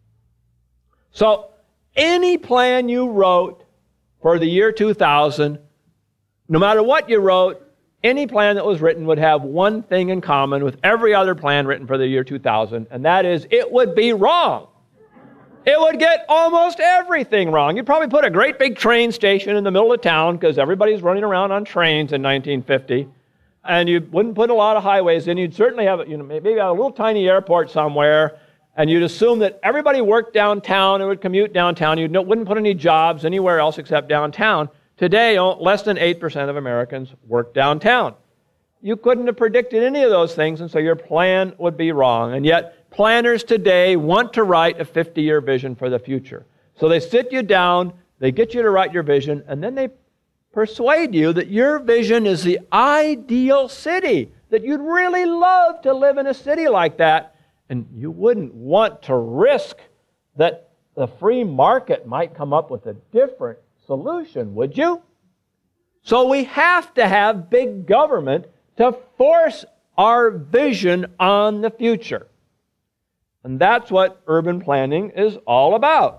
So, any plan you wrote for the year two thousand, no matter what you wrote, any plan that was written would have one thing in common with every other plan written for the year two thousand, and that is it would be wrong. It would get almost everything wrong. You'd probably put a great big train station in the middle of town because everybody's running around on trains in nineteen fifty, and you wouldn't put a lot of highways in. You'd certainly have, you know, maybe a little tiny airport somewhere, and you'd assume that everybody worked downtown and would commute downtown. You wouldn't put any jobs anywhere else except downtown. Today, less than eight percent of Americans work downtown. You couldn't have predicted any of those things, and so your plan would be wrong. And yet, planners today want to write a fifty-year vision for the future. So they sit you down, they get you to write your vision, and then they persuade you that your vision is the ideal city, that you'd really love to live in a city like that, and you wouldn't want to risk that the free market might come up with a different solution, would you? So we have to have big government to force our vision on the future. And that's what urban planning is all about.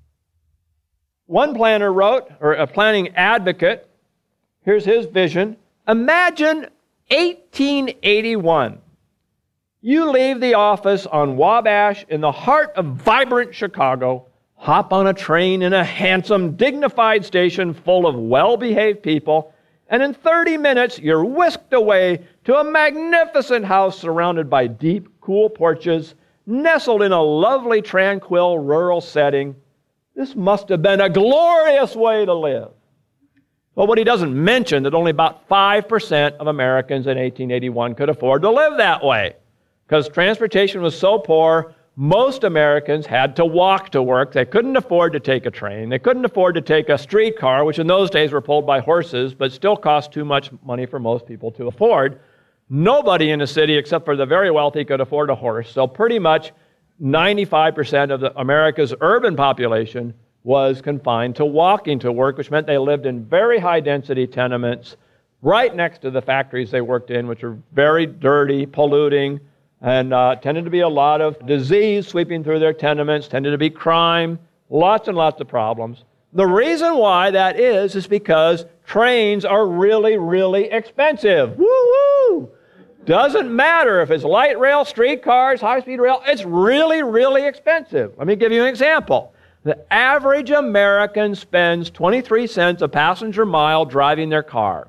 One planner wrote, or a planning advocate, here's his vision. Imagine eighteen eighty-one. You leave the office on Wabash in the heart of vibrant Chicago, hop on a train in a handsome, dignified station full of well-behaved people, and in thirty minutes you're whisked away to a magnificent house surrounded by deep, cool porches, nestled in a lovely, tranquil, rural setting. This must have been a glorious way to live. But what he doesn't mention that only about five percent of Americans in eighteen eighty-one could afford to live that way. Because transportation was so poor, most Americans had to walk to work. They couldn't afford to take a train. They couldn't afford to take a streetcar, which in those days were pulled by horses, but still cost too much money for most people to afford. Nobody in the city, except for the very wealthy, could afford a horse. So pretty much ninety-five percent of the, America's urban population was confined to walking to work, which meant they lived in very high-density tenements right next to the factories they worked in, which were very dirty, polluting, and uh, tended to be a lot of disease sweeping through their tenements, tended to be crime, lots and lots of problems. The reason why that is is because trains are really, really expensive. Woo-woo! Doesn't matter if it's light rail, streetcars, high-speed rail, it's really, really expensive. Let me give you an example. The average American spends twenty-three cents a passenger mile driving their car.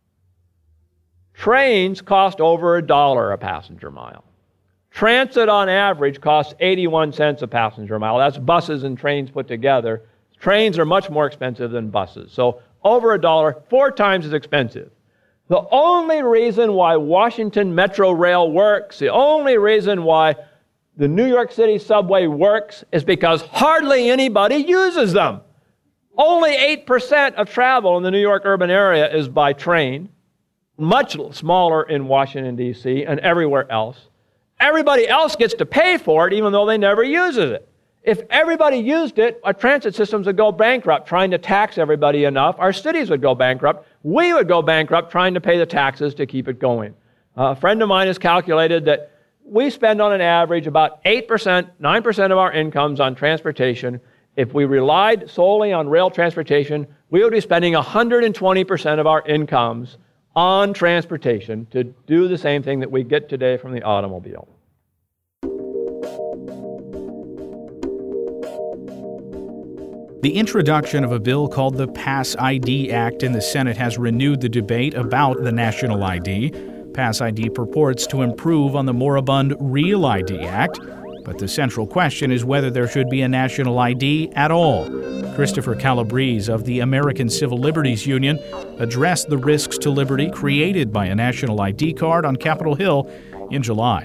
Trains cost over a dollar a passenger mile. Transit on average costs eighty-one cents a passenger mile. That's buses and trains put together. Trains are much more expensive than buses. So over a dollar, four times as expensive. The only reason why Washington Metro Rail works, the only reason why the New York City subway works is because hardly anybody uses them. Only eight percent of travel in the New York urban area is by train, much smaller in Washington, D C and everywhere else. Everybody else gets to pay for it even though they never uses it. If everybody used it, our transit systems would go bankrupt trying to tax everybody enough. Our cities would go bankrupt. We would go bankrupt trying to pay the taxes to keep it going. Uh, a friend of mine has calculated that we spend on an average about eight percent, nine percent of our incomes on transportation. If we relied solely on rail transportation, we would be spending one hundred twenty percent of our incomes on transportation to do the same thing that we get today from the automobile. The introduction of a bill called the Pass I D Act in the Senate has renewed the debate about the national I D. Pass I D purports to improve on the moribund Real I D Act, but the central question is whether there should be a national I D at all. Christopher Calabrese of the American Civil Liberties Union addressed the risks to liberty created by a national I D card on Capitol Hill in July.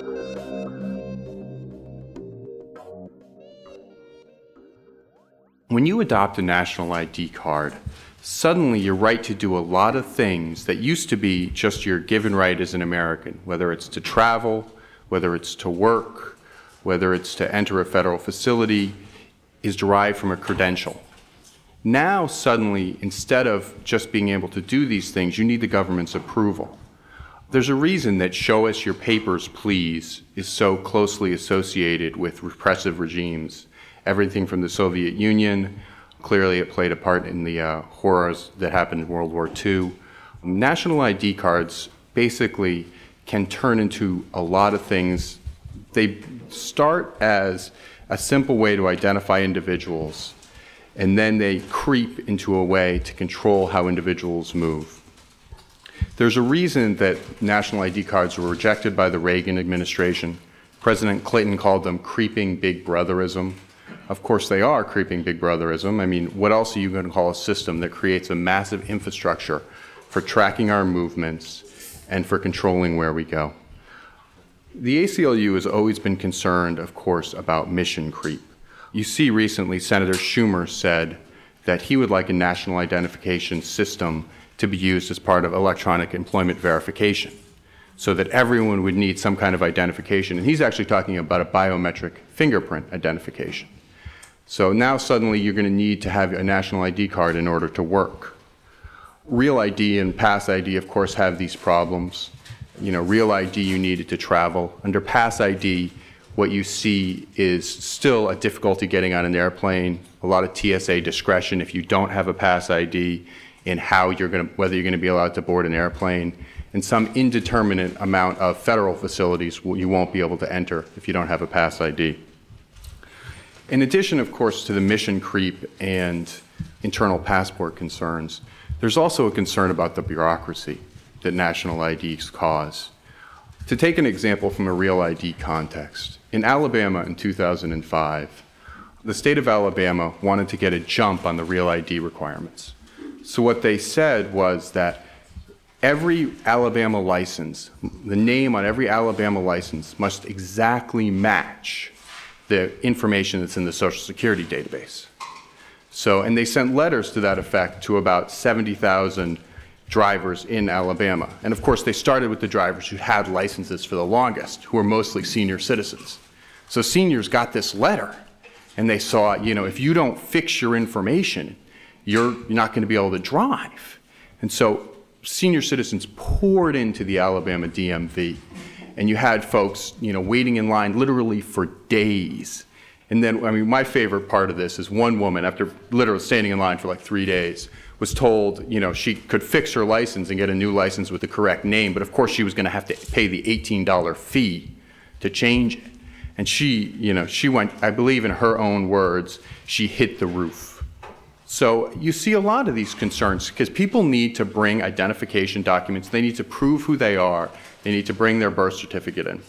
When you adopt a national I D card, suddenly your right to do a lot of things that used to be just your given right as an American, whether it's to travel, whether it's to work, whether it's to enter a federal facility, is derived from a credential. Now, suddenly, instead of just being able to do these things, you need the government's approval. There's a reason that show us your papers, please, is so closely associated with repressive regimes. Everything from the Soviet Union, clearly it played a part in the uh, horrors that happened in World War Two. National I D cards basically can turn into a lot of things. They start as a simple way to identify individuals, and then they creep into a way to control how individuals move. There's a reason that national I D cards were rejected by the Reagan administration, President Clinton called them creeping big brotherism. Of course they are creeping big brotherism. I mean, what else are you going to call a system that creates a massive infrastructure for tracking our movements and for controlling where we go? The A C L U has always been concerned, of course, about mission creep. You see recently Senator Schumer said that he would like a national identification system to be used as part of electronic employment verification, so that everyone would need some kind of identification. And he's actually talking about a biometric fingerprint identification. So now suddenly you're going to need to have a national I D card in order to work. Real I D and Pass I D, of course, have these problems. You know, Real I D, you need it to travel. Under Pass I D, what you see is still a difficulty getting on an airplane, a lot of T S A discretion if you don't have a Pass I D in how you're going to, whether you're going to be allowed to board an airplane, and some indeterminate amount of federal facilities you won't be able to enter if you don't have a Pass I D. In addition, of course, to the mission creep and internal passport concerns, there's also a concern about the bureaucracy that national I Ds cause. To take an example from a Real I D context, in Alabama in two thousand five, the state of Alabama wanted to get a jump on the Real I D requirements. So what they said was that every Alabama license, the name on every Alabama license must exactly match the information that's in the Social Security database. So, and they sent letters to that effect to about seventy thousand drivers in Alabama. And of course, they started with the drivers who had licenses for the longest, who were mostly senior citizens. So seniors got this letter, and they saw, you know, if you don't fix your information, you're not going to be able to drive. And so senior citizens poured into the Alabama D M V, and you had folks, you know, waiting in line literally for days. And then, I mean, my favorite part of this is one woman, after literally standing in line for like three days, was told, you know, she could fix her license and get a new license with the correct name, but of course she was going to have to pay the eighteen dollar fee to change it. And she, you know, she went, I believe in her own words, she hit the roof. So you see a lot of these concerns because people need to bring identification documents. They need to prove who they are. They need to bring their birth certificate in.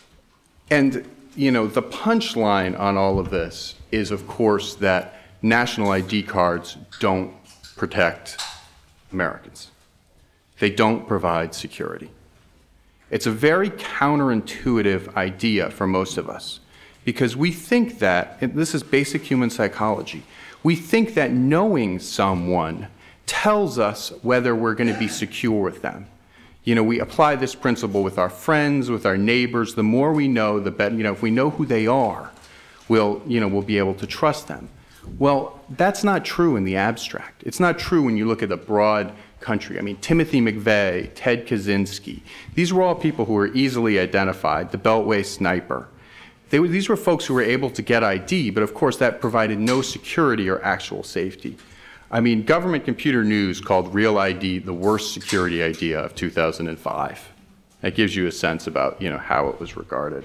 And, you know, the punchline on all of this is, of course, that national I D cards don't protect Americans. They don't provide security. It's a very counterintuitive idea for most of us because we think that, and this is basic human psychology, we think that knowing someone tells us whether we're going to be secure with them. You know, we apply this principle with our friends, with our neighbors. The more we know, the better. You know, if we know who they are, we'll, you know, we'll be able to trust them. Well, that's not true in the abstract. It's not true when you look at the broad country. I mean, Timothy McVeigh, Ted Kaczynski, these were all people who were easily identified, the Beltway sniper. They were, these were folks who were able to get I D, but of course that provided no security or actual safety. I mean, Government Computer News called Real I D the worst security idea of two thousand five. That gives you a sense about, you know, how it was regarded.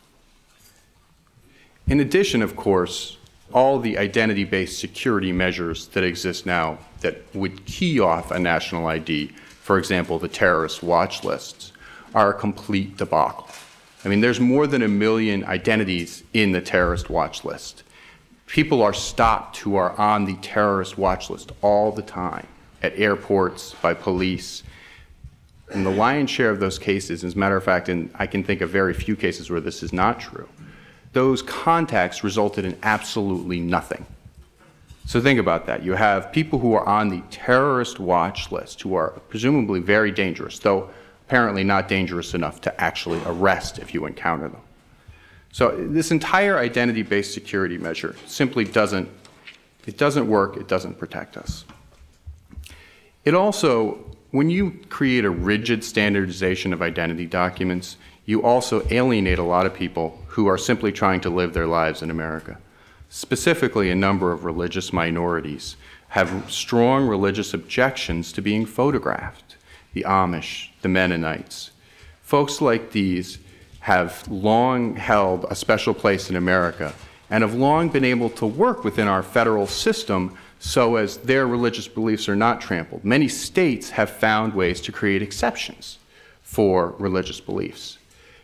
In addition, of course, all the identity-based security measures that exist now that would key off a national I D, for example, the terrorist watch lists, are a complete debacle. I mean, there's more than a million identities in the terrorist watch list. People are stopped who are on the terrorist watch list all the time, at airports, by police. And the lion's share of those cases, as a matter of fact, and I can think of very few cases where this is not true, those contacts resulted in absolutely nothing. So think about that. You have people who are on the terrorist watch list who are presumably very dangerous, though apparently not dangerous enough to actually arrest if you encounter them. So this entire identity-based security measure simply doesn't, it doesn't work, it doesn't protect us. It also, when you create a rigid standardization of identity documents, you also alienate a lot of people who are simply trying to live their lives in America. Specifically, a number of religious minorities have strong religious objections to being photographed. The Amish, the Mennonites. Folks like these have long held a special place in America and have long been able to work within our federal system so as their religious beliefs are not trampled. Many states have found ways to create exceptions for religious beliefs.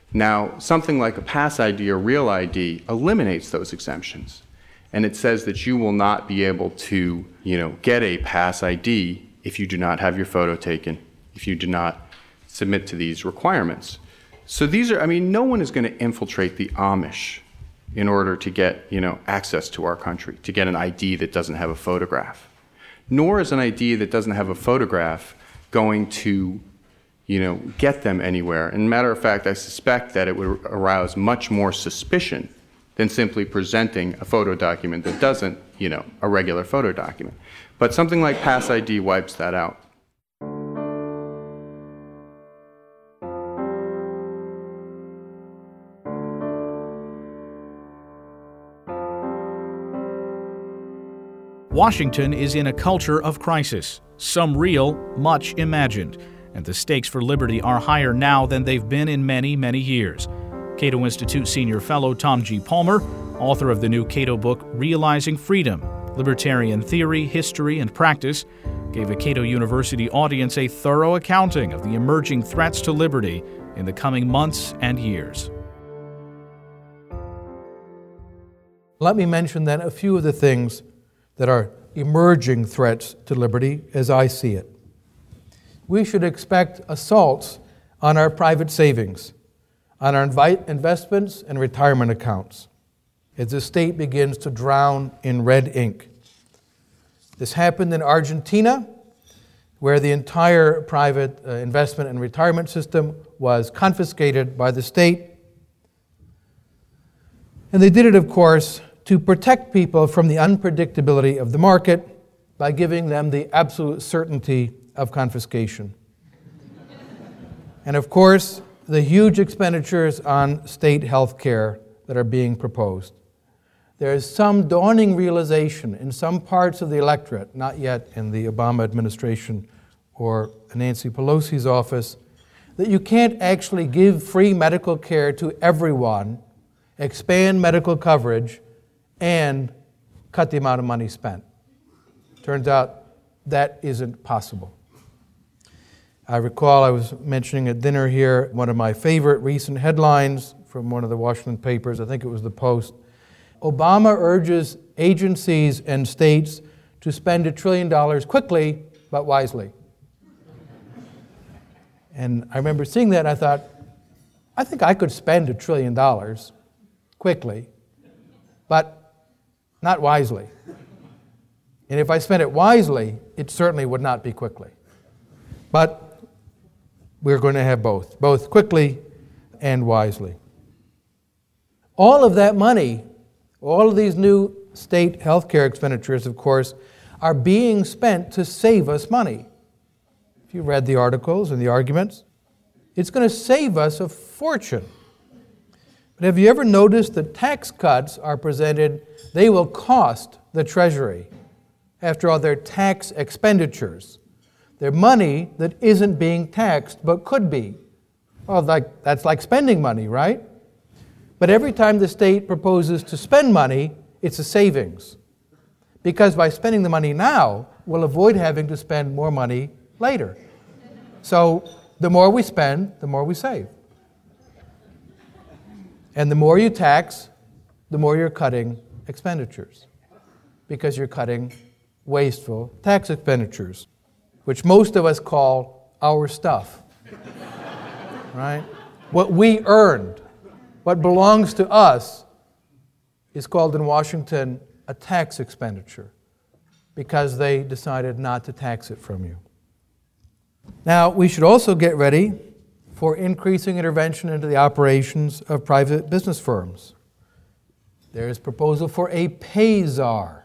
Now, something like a Pass I D or Real I D eliminates those exemptions. And it says that you will not be able to, you know, get a Pass I D if you do not have your photo taken, if you do not submit to these requirements. So these are, I mean, no one is going to infiltrate the Amish in order to get, you know, access to our country, to get an I D that doesn't have a photograph. Nor is an I D that doesn't have a photograph going to, you know, get them anywhere. And matter of fact, I suspect that it would arouse much more suspicion than simply presenting a photo document that doesn't, you know, a regular photo document. But something like Pass I D wipes that out. Washington is in a culture of crisis, some real, much imagined, and the stakes for liberty are higher now than they've been in many, many years. Cato Institute Senior Fellow Tom G. Palmer, author of the new Cato book, Realizing Freedom, Libertarian Theory, History, and Practice, gave a Cato University audience a thorough accounting of the emerging threats to liberty in the coming months and years. Let me mention then a few of the things that are emerging threats to liberty as I see it. We should expect assaults on our private savings, on our invi- investments and retirement accounts, as the state begins to drown in red ink. This happened in Argentina, where the entire private uh, investment and retirement system was confiscated by the state. And they did it, of course, to protect people from the unpredictability of the market by giving them the absolute certainty of confiscation. And of course, the huge expenditures on state health care that are being proposed. There is some dawning realization in some parts of the electorate, not yet in the Obama administration or Nancy Pelosi's office, that you can't actually give free medical care to everyone, expand medical coverage, and cut the amount of money spent. Turns out that isn't possible. I recall I was mentioning at dinner here one of my favorite recent headlines from one of the Washington papers, I think it was the Post. Obama urges agencies and states to spend a trillion dollars quickly but wisely. And I remember seeing that and I thought, I think I could spend a trillion dollars quickly, but not wisely. And if I spent it wisely, it certainly would not be quickly. But we're going to have both, both quickly and wisely. All of that money, all of these new state health care expenditures, of course, are being spent to save us money. If you read the articles and the arguments, it's going to save us a fortune. But have you ever noticed that tax cuts are presented, they will cost the Treasury. After all, they're tax expenditures. They're money that isn't being taxed but could be. Well, like, that's like spending money, right? But every time the state proposes to spend money, it's a savings. Because by spending the money now, we'll avoid having to spend more money later. So the more we spend, the more we save. And the more you tax, the more you're cutting expenditures. Because you're cutting wasteful tax expenditures, which most of us call our stuff. Right? What we earned, what belongs to us, is called in Washington a tax expenditure because they decided not to tax it from you. Now, we should also get ready for increasing intervention into the operations of private business firms. There is proposal for a pay czar,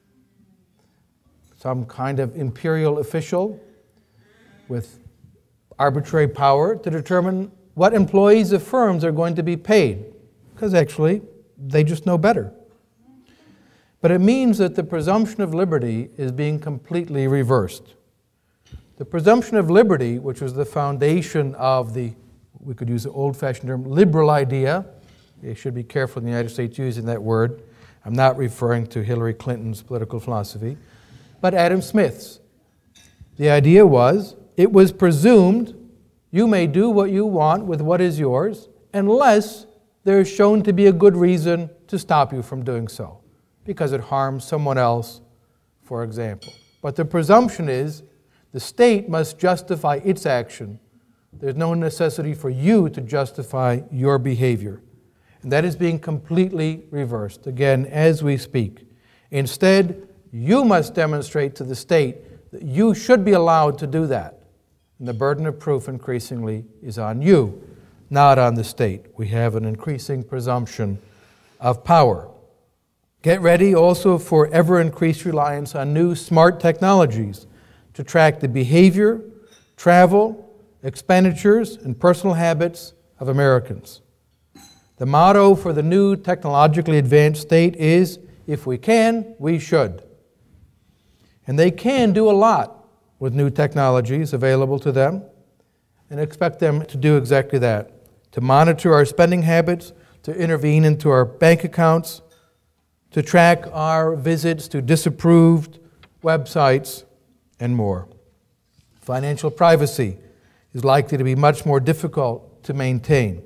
some kind of imperial official with arbitrary power to determine what employees of firms are going to be paid, because actually they just know better. But it means that the presumption of liberty is being completely reversed. The presumption of liberty, which was the foundation of the, we could use the old-fashioned term, liberal idea. You should be careful in the United States using that word. I'm not referring to Hillary Clinton's political philosophy, but Adam Smith's. The idea was, it was presumed you may do what you want with what is yours, unless there is shown to be a good reason to stop you from doing so, because it harms someone else, for example. But the presumption is the state must justify its action. There's no necessity for you to justify your behavior. And that is being completely reversed, again, as we speak. Instead, you must demonstrate to the state that you should be allowed to do that. And the burden of proof increasingly is on you, not on the state. We have an increasing presumption of power. Get ready also for ever-increased reliance on new smart technologies to track the behavior, travel, expenditures, and personal habits of Americans. The motto for the new technologically advanced state is, if we can, we should. And they can do a lot with new technologies available to them, and expect them to do exactly that, to monitor our spending habits, to intervene into our bank accounts, to track our visits to disapproved websites, and more. Financial privacy is likely to be much more difficult to maintain.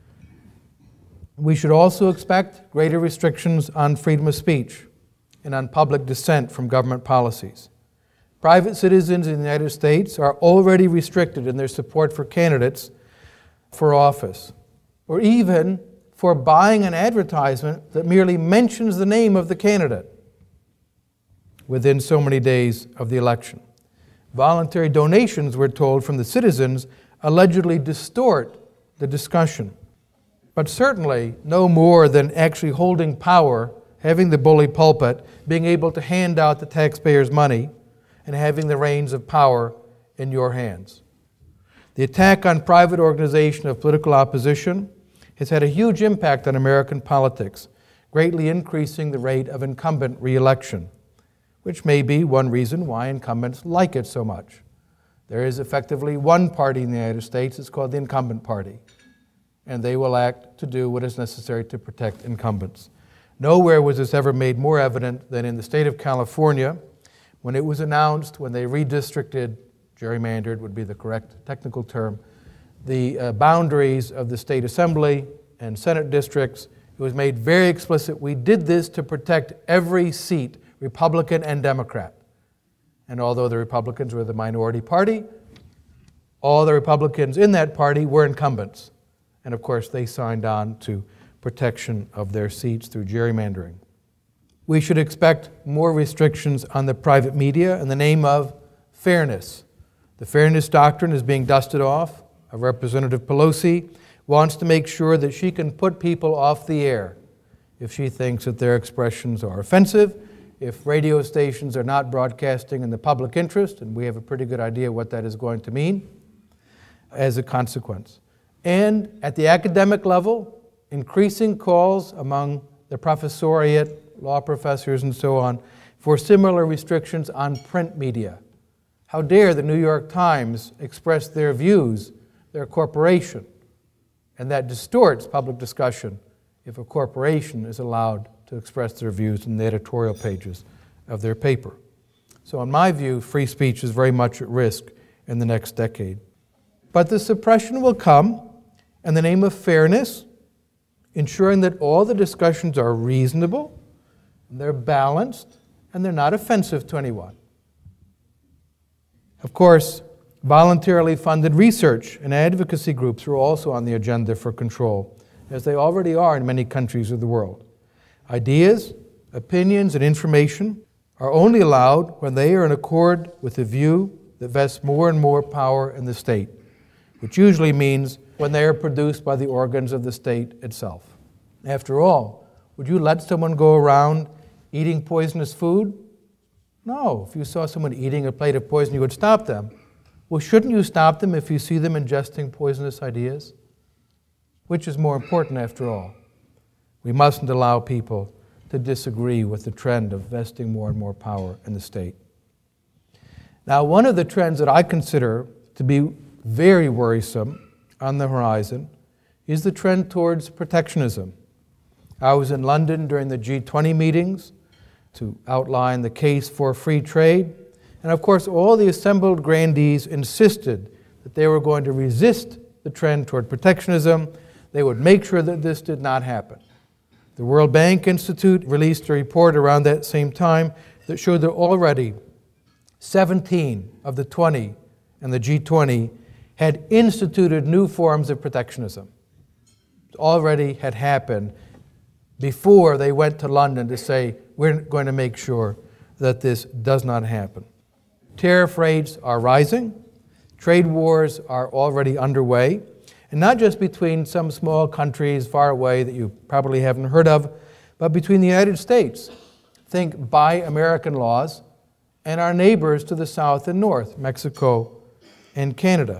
We should also expect greater restrictions on freedom of speech and on public dissent from government policies. Private citizens in the United States are already restricted in their support for candidates for office, or even for buying an advertisement that merely mentions the name of the candidate within so many days of the election. Voluntary donations, we're told, from the citizens allegedly distort the discussion, but certainly no more than actually holding power, having the bully pulpit, being able to hand out the taxpayers' money, and having the reins of power in your hands. The attack on private organization of political opposition has had a huge impact on American politics, greatly increasing the rate of incumbent re-election, which may be one reason why incumbents like it so much. There is effectively one party in the United States, it's called the incumbent party, and they will act to do what is necessary to protect incumbents. Nowhere was this ever made more evident than in the state of California, when it was announced, when they redistricted, gerrymandered would be the correct technical term, the uh, boundaries of the state assembly and Senate districts. It was made very explicit, we did this to protect every seat, Republican and Democrat. And although the Republicans were the minority party, all the Republicans in that party were incumbents. And of course, they signed on to protection of their seats through gerrymandering. We should expect more restrictions on the private media in the name of fairness. The fairness doctrine is being dusted off. Representative Pelosi wants to make sure that she can put people off the air if she thinks that their expressions are offensive, if radio stations are not broadcasting in the public interest, and we have a pretty good idea what that is going to mean as a consequence. And at the academic level, increasing calls among the professoriate, law professors and so on, for similar restrictions on print media. How dare the New York Times express their views, their corporation, and that distorts public discussion if a corporation is allowed to express their views in the editorial pages of their paper. So in my view, free speech is very much at risk in the next decade. But the suppression will come in the name of fairness, ensuring that all the discussions are reasonable, they're balanced, and they're not offensive to anyone. Of course, voluntarily funded research and advocacy groups are also on the agenda for control, as they already are in many countries of the world. Ideas, opinions, and information are only allowed when they are in accord with the view that vests more and more power in the state, which usually means when they are produced by the organs of the state itself. After all, would you let someone go around eating poisonous food? No. If you saw someone eating a plate of poison, you would stop them. Well, shouldn't you stop them if you see them ingesting poisonous ideas? Which is more important after all? We mustn't allow people to disagree with the trend of vesting more and more power in the state. Now, one of the trends that I consider to be very worrisome on the horizon is the trend towards protectionism. I was in London during the G twenty meetings to outline the case for free trade. And of course, all the assembled grandees insisted that they were going to resist the trend toward protectionism. they would make sure that this did not happen. The World Bank Institute released a report around that same time that showed that already seventeen of the twenty and the G twenty had instituted new forms of protectionism. It already had happened before they went to London to say, we're going to make sure that this does not happen. Tariff rates are rising. Trade wars are already underway. And not just between some small countries far away that you probably haven't heard of, but between the United States. Think Buy American laws and our neighbors to the south and north, Mexico and Canada.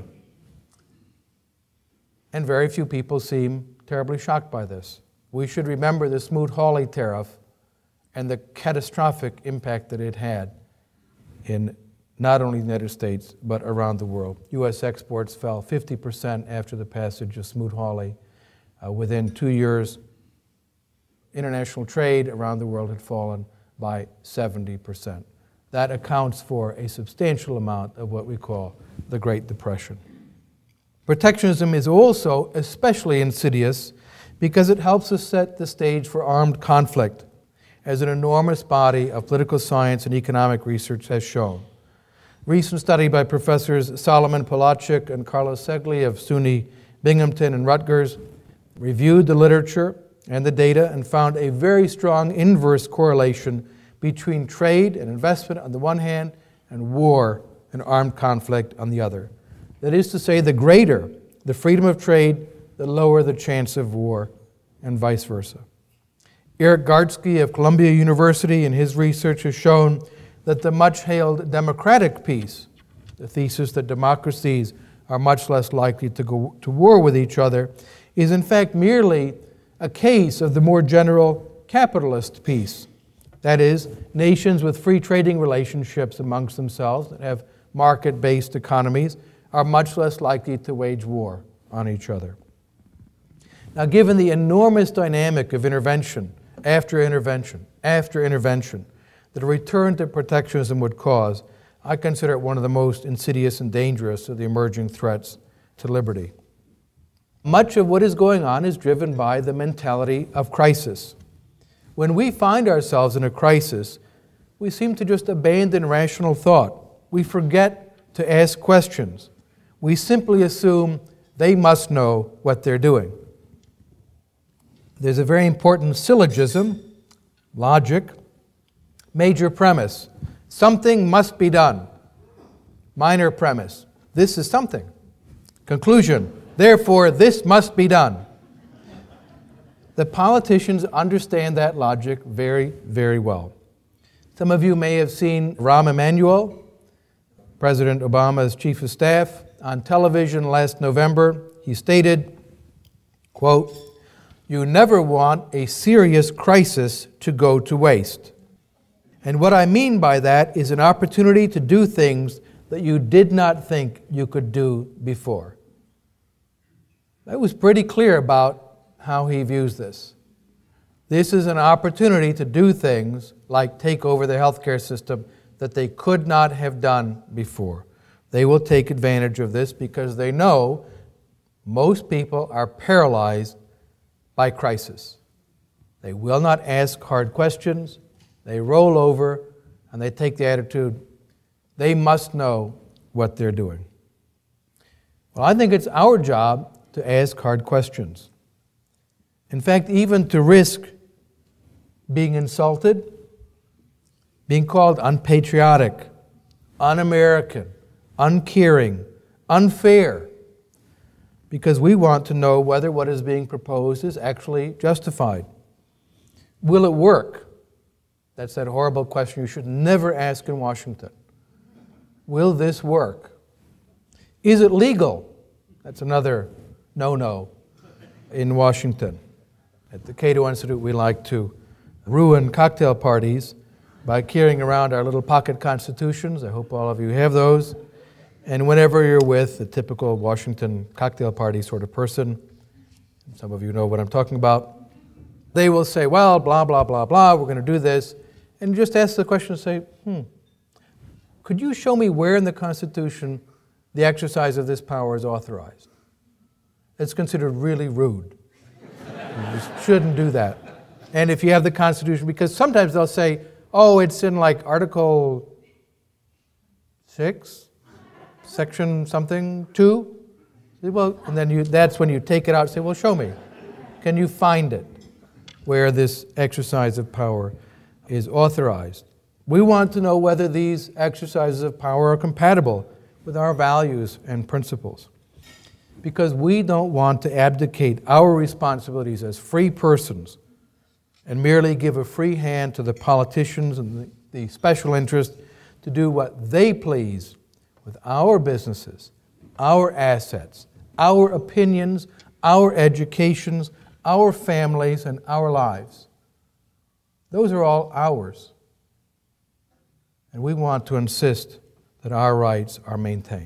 And very few people seem terribly shocked by this. We should remember the Smoot-Hawley tariff and the catastrophic impact that it had in not only the United States, but around the world. U S exports fell fifty percent after the passage of Smoot-Hawley. Uh, within two years, international trade around the world had fallen by seventy percent. That accounts for a substantial amount of what we call the Great Depression. Protectionism is also especially insidious because it helps us set the stage for armed conflict, as an enormous body of political science and economic research has shown. Recent study by Professors Solomon Polachek and Carlos Segli of SUNY Binghamton and Rutgers reviewed the literature and the data and found a very strong inverse correlation between trade and investment on the one hand and war and armed conflict on the other. That is to say, the greater the freedom of trade, the lower the chance of war, and vice versa. Eric Gartsky of Columbia University in his research has shown that the much-hailed democratic peace, the thesis that democracies are much less likely to go to war with each other, is in fact merely a case of the more general capitalist peace. That is, nations with free trading relationships amongst themselves that have market-based economies are much less likely to wage war on each other. Now, given the enormous dynamic of intervention after intervention after intervention that a return to protectionism would cause, I consider it one of the most insidious and dangerous of the emerging threats to liberty. Much of what is going on is driven by the mentality of crisis. When we find ourselves in a crisis, we seem to just abandon rational thought. We forget to ask questions. We simply assume they must know what they're doing. There's a very important syllogism, logic, major premise. Something must be done. Minor premise. This is something. Conclusion. Therefore, this must be done. The politicians understand that logic very, very well. Some of you may have seen Rahm Emanuel, President Obama's chief of staff, on television last November. He stated, quote, "You never want a serious crisis to go to waste. And what I mean by that is an opportunity to do things that you did not think you could do before." That was pretty clear about how he views this. This is an opportunity to do things like take over the healthcare system that they could not have done before. They will take advantage of this because they know most people are paralyzed by crisis. They will not ask hard questions. They roll over and they take the attitude, they must know what they're doing. Well, I think it's our job to ask hard questions. In fact, even to risk being insulted, being called unpatriotic, un-American, uncaring, unfair, because we want to know whether what is being proposed is actually justified. Will it work? That's that horrible question you should never ask in Washington. Will this work? Is it legal? That's another no-no in Washington. At the Cato Institute, we like to ruin cocktail parties by carrying around our little pocket constitutions. I hope all of you have those. And whenever you're with a typical Washington cocktail party sort of person, some of you know what I'm talking about, they will say, well, blah, blah, blah, blah, we're going to do this. And just ask the question and say, hmm, could you show me where in the Constitution the exercise of this power is authorized? It's considered really rude You shouldn't do that. And if you have the Constitution, because sometimes they'll say, oh, it's in like Article six, Section something, two. Well, and then you, that's when you take it out and say, well, show me. Can you find it where this exercise of power is authorized? We want to know whether these exercises of power are compatible with our values and principles. Because we don't want to abdicate our responsibilities as free persons and merely give a free hand to the politicians and the, the special interests to do what they please with our businesses, our assets, our opinions, our educations, our families, and our lives. Those are all ours. And we want to insist that our rights are maintained.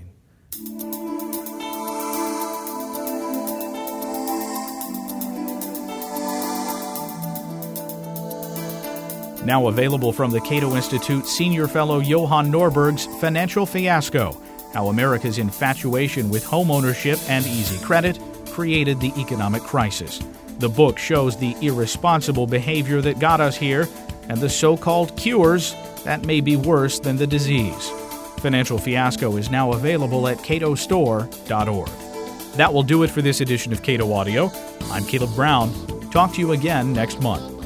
Now available from the Cato Institute Senior Fellow Johan Norberg's Financial Fiasco: How America's Infatuation with Home Ownership and Easy Credit Created the Economic Crisis. The book shows the irresponsible behavior that got us here and the so-called cures that may be worse than the disease. Financial Fiasco is now available at cato store dot org. That will do it for this edition of Cato Audio. I'm Caleb Brown. Talk to you again next month.